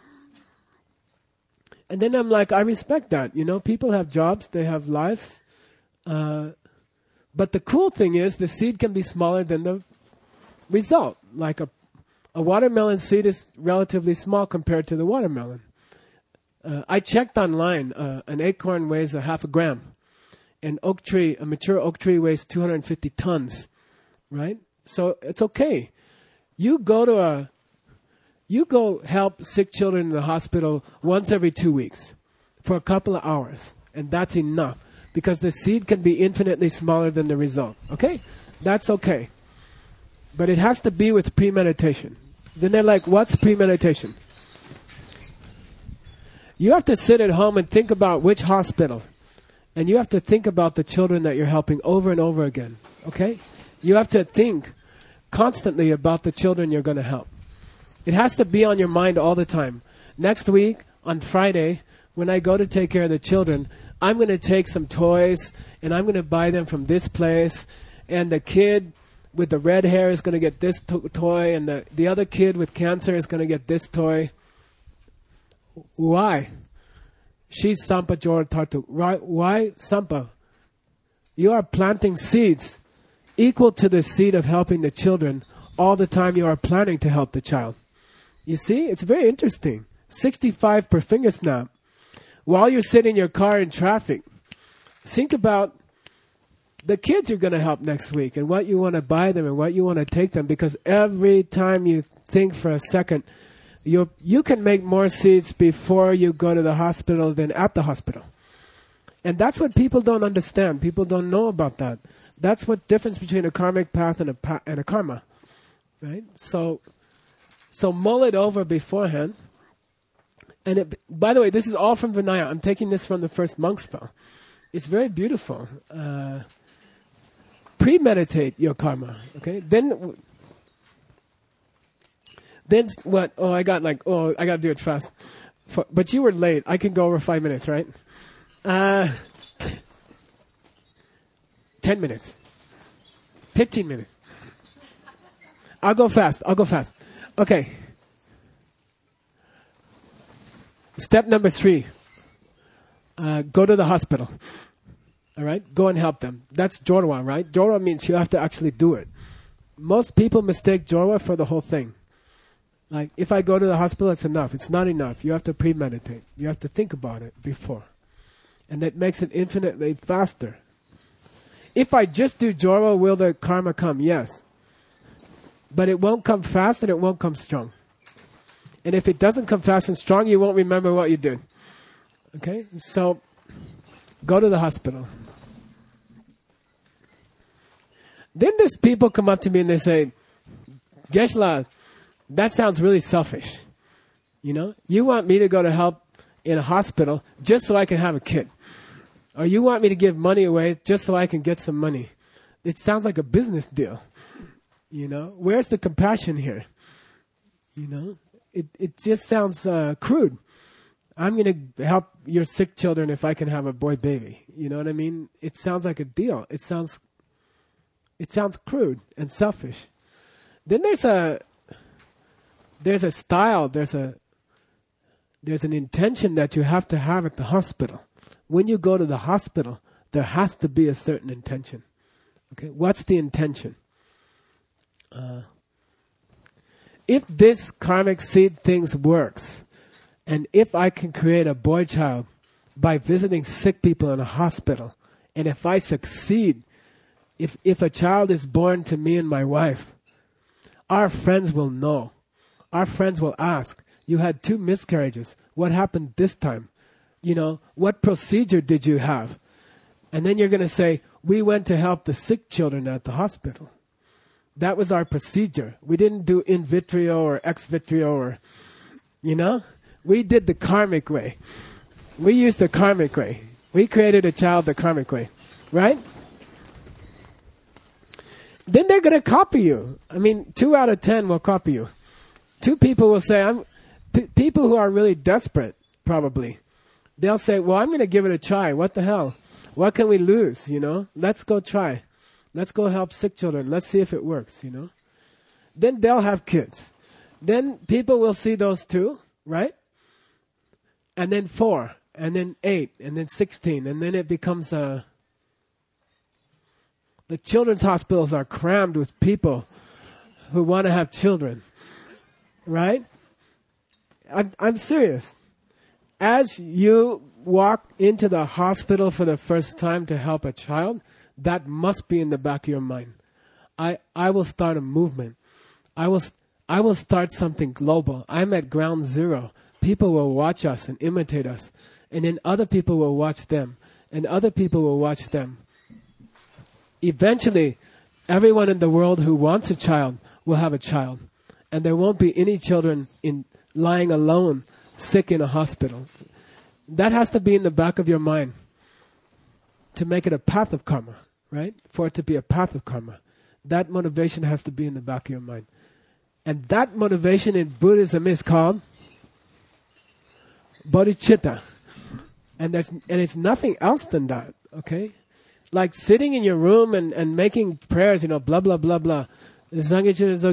And then I'm like, I respect that. You know, people have jobs, they have lives. Uh, but the cool thing is the seed can be smaller than the result. Like a, a watermelon seed is relatively small compared to the watermelon. Uh, I checked online. Uh, an acorn weighs a half a gram. An oak tree, a mature oak tree weighs two hundred fifty tons, right? So it's okay. You go to a, you go help sick children in the hospital once every two weeks for a couple of hours. And that's enough because the seed can be infinitely smaller than the result. Okay? That's okay. But it has to be with premeditation. Then they're like, what's premeditation? You have to sit at home and think about which hospital. And you have to think about the children that you're helping over and over again. Okay? You have to think constantly about the children you're going to help. It has to be on your mind all the time. Next week, on Friday, when I go to take care of the children, I'm going to take some toys and I'm going to buy them from this place. And the kid with the red hair is going to get this to- toy. And the, the other kid with cancer is going to get this toy. Why? She's Sampa Jor Tartu. Why, why Sampa? You are planting seeds equal to the seed of helping the children all the time you are planning to help the child. You see, it's very interesting. sixty-five per finger snap. While you're sitting in your car in traffic, think about the kids you're going to help next week and what you want to buy them and what you want to take them, because every time you think for a second, you you can make more seeds before you go to the hospital than at the hospital. And that's what people don't understand. People don't know about that. That's what difference between a karmic path and a pa- and a karma, right? So, so mull it over beforehand. And it, by the way, this is all from Vinaya. I'm taking this from the first monk spell. It's very beautiful. Uh, premeditate your karma, okay? Then, then what? Oh, I got like, oh, I got to do it fast. For, but you were late. I can go over five minutes, right? Uh, ten minutes. Fifteen minutes. I'll go fast. I'll go fast. Okay. Step number three. Uh, go to the hospital. All right? Go and help them. That's Jorwa, right? Jorwa means you have to actually do it. Most people mistake Jorwa for the whole thing. Like, if I go to the hospital, it's enough. It's not enough. You have to premeditate. You have to think about it before. And that makes it infinitely faster. If I just do Jorwa, will the karma come? Yes. But it won't come fast and it won't come strong. And if it doesn't come fast and strong, you won't remember what you did. Okay? So, go to the hospital. Then there's people come up to me and they say, Geshe-la, that sounds really selfish. You know? You want me to go to help in a hospital just so I can have a kid. Or you want me to give money away just so I can get some money. It sounds like a business deal. You know? Where's the compassion here? You know? It it just sounds uh, crude. I'm going to help your sick children if I can have a boy baby. You know what I mean? It sounds like a deal. It sounds it sounds crude and selfish. Then there's a there's a style, there's a there's an intention that you have to have at the hospital. When you go to the hospital, there has to be a certain intention. Okay? What's the intention? Uh if this karmic seed things works, and if I can create a boy child by visiting sick people in a hospital, and if I succeed, if if a child is born to me and my wife, our friends will know. Our friends will ask, you had two miscarriages. What happened this time? You know, what procedure did you have? And then you're going to say, we went to help the sick children at the hospital. That was our procedure. We didn't do in vitro or ex vitro or, you know, we did the karmic way. We used the karmic way. We created a child the karmic way, right? Then they're going to copy you. I mean, two out of ten will copy you. Two people will say, I'm, p- people who are really desperate, probably, they'll say, well, I'm going to give it a try. What the hell? What can we lose, you know? Let's go try. Let's go help sick children. Let's see if it works, you know? Then they'll have kids. Then people will see those two, right? And then four, and then eight, and then sixteen, and then it becomes a... The children's hospitals are crammed with people who want to have children, right? I'm, I'm serious. As you walk into the hospital for the first time to help a child, that must be in the back of your mind. I, I will start a movement. I will, I will start something global. I'm at ground zero. People will watch us and imitate us. And then other people will watch them. And other people will watch them. Eventually, everyone in the world who wants a child will have a child. And there won't be any children in lying alone, sick in a hospital. That has to be in the back of your mind to make it a path of karma, right? For it to be a path of karma. That motivation has to be in the back of your mind. And that motivation in Buddhism is called bodhicitta. And there's and it's nothing else than that, okay? Like sitting in your room and, and making prayers, you know, blah, blah, blah, blah. That's not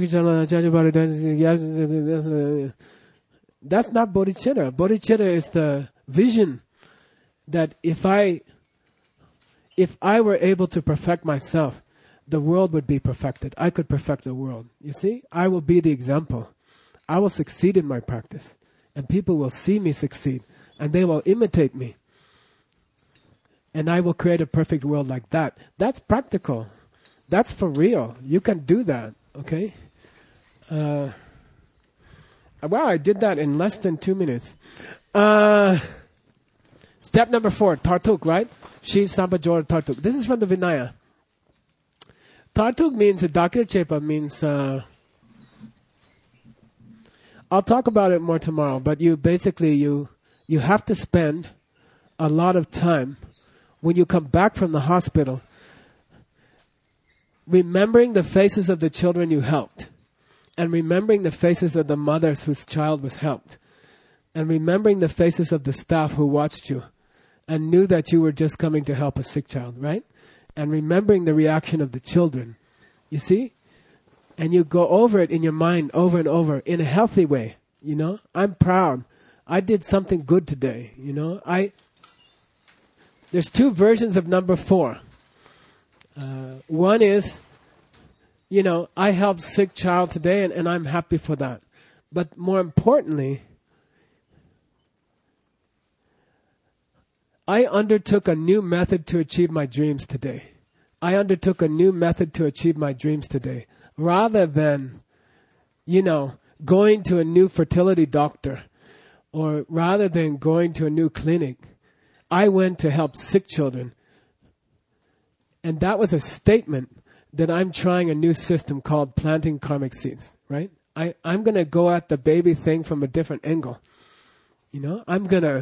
bodhicitta. Bodhicitta is the vision that if I, if I were able to perfect myself, the world would be perfected. I could perfect the world. You see, I will be the example. I will succeed in my practice. And people will see me succeed. And they will imitate me. And I will create a perfect world like that. That's practical. That's for real. You can do that, okay? Uh, wow, I did that in less than two minutes. Uh, step number four, Tartuk, right? Shi Sambajor Tartuk. This is from the Vinaya. Tartuk means, Dakir Chepa means, uh, I'll talk about it more tomorrow, but you basically, you you have to spend a lot of time when you come back from the hospital remembering the faces of the children you helped, and remembering the faces of the mothers whose child was helped, and remembering the faces of the staff who watched you and knew that you were just coming to help a sick child, right? And remembering the reaction of the children, you see? And you go over it in your mind over and over in a healthy way, you know? I'm proud. I did something good today, you know? I... There's two versions of number four. Uh, one is, you know, I helped sick child today and, and I'm happy for that. But more importantly, I undertook a new method to achieve my dreams today. I undertook a new method to achieve my dreams today. Rather than, you know, going to a new fertility doctor, or rather than going to a new clinic, I went to help sick children. And that was a statement that I'm trying a new system called planting karmic seeds, right? I, I'm going to go at the baby thing from a different angle. You know, I'm going to,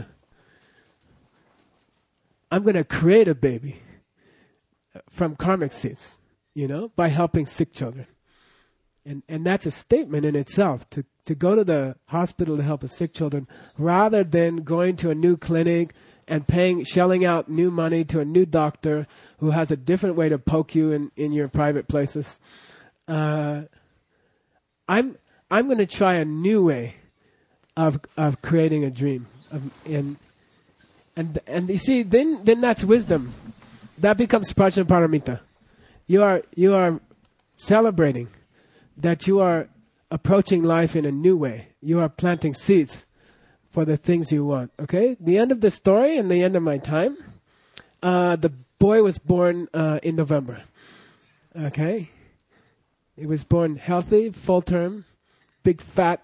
I'm going to create a baby from karmic seeds, you know, by helping sick children. And and that's a statement in itself, to, to go to the hospital to help a sick children, rather than going to a new clinic and paying, shelling out new money to a new doctor who has a different way to poke you in, in your private places. Uh, I'm I'm going to try a new way of of creating a dream. Of, and and and you see, then then that's wisdom. That becomes prajna paramita. You are you are celebrating that you are approaching life in a new way. You are planting seeds for the things you want. Okay? The end of the story and the end of my time. Uh, the boy was born uh, in November. Okay? He was born healthy, full term, big fat.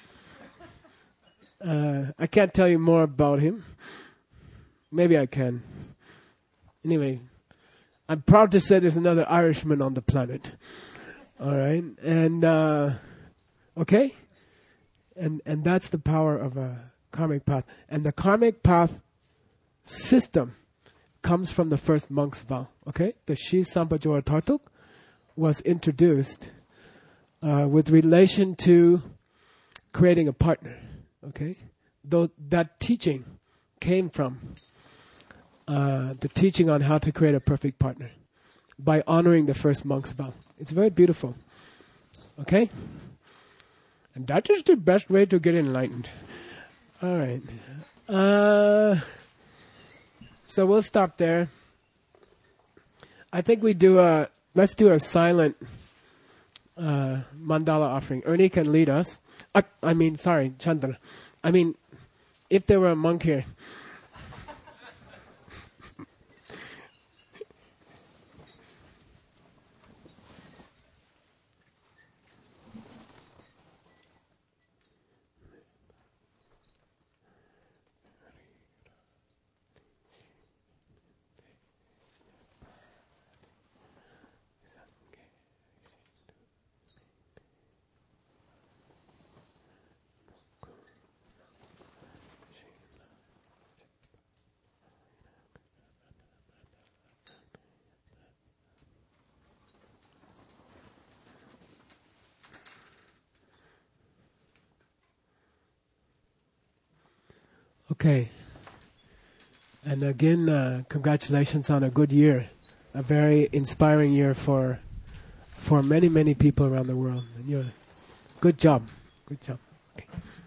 Uh, I can't tell you more about him. Maybe I can. Anyway, I'm proud to say there's another Irishman on the planet. All right? And, uh, okay? And and that's the power of a karmic path. And the karmic path system comes from the first monk's vow. Okay? The Shi Sampajora Tartuk was introduced uh, with relation to creating a partner. Okay? Though that teaching came from uh, the teaching on how to create a perfect partner by honoring the first monk's vow. It's very beautiful. Okay? And that is the best way to get enlightened. All right. Uh, so we'll stop there. I think we do a, let's do a silent uh, mandala offering. Ernie can lead us. Uh, I mean, sorry, Chandra. I mean, if there were a monk here. Okay. And again, uh, congratulations on a good year. A very inspiring year for for many, many people around the world. And you're good job. Good job. Okay.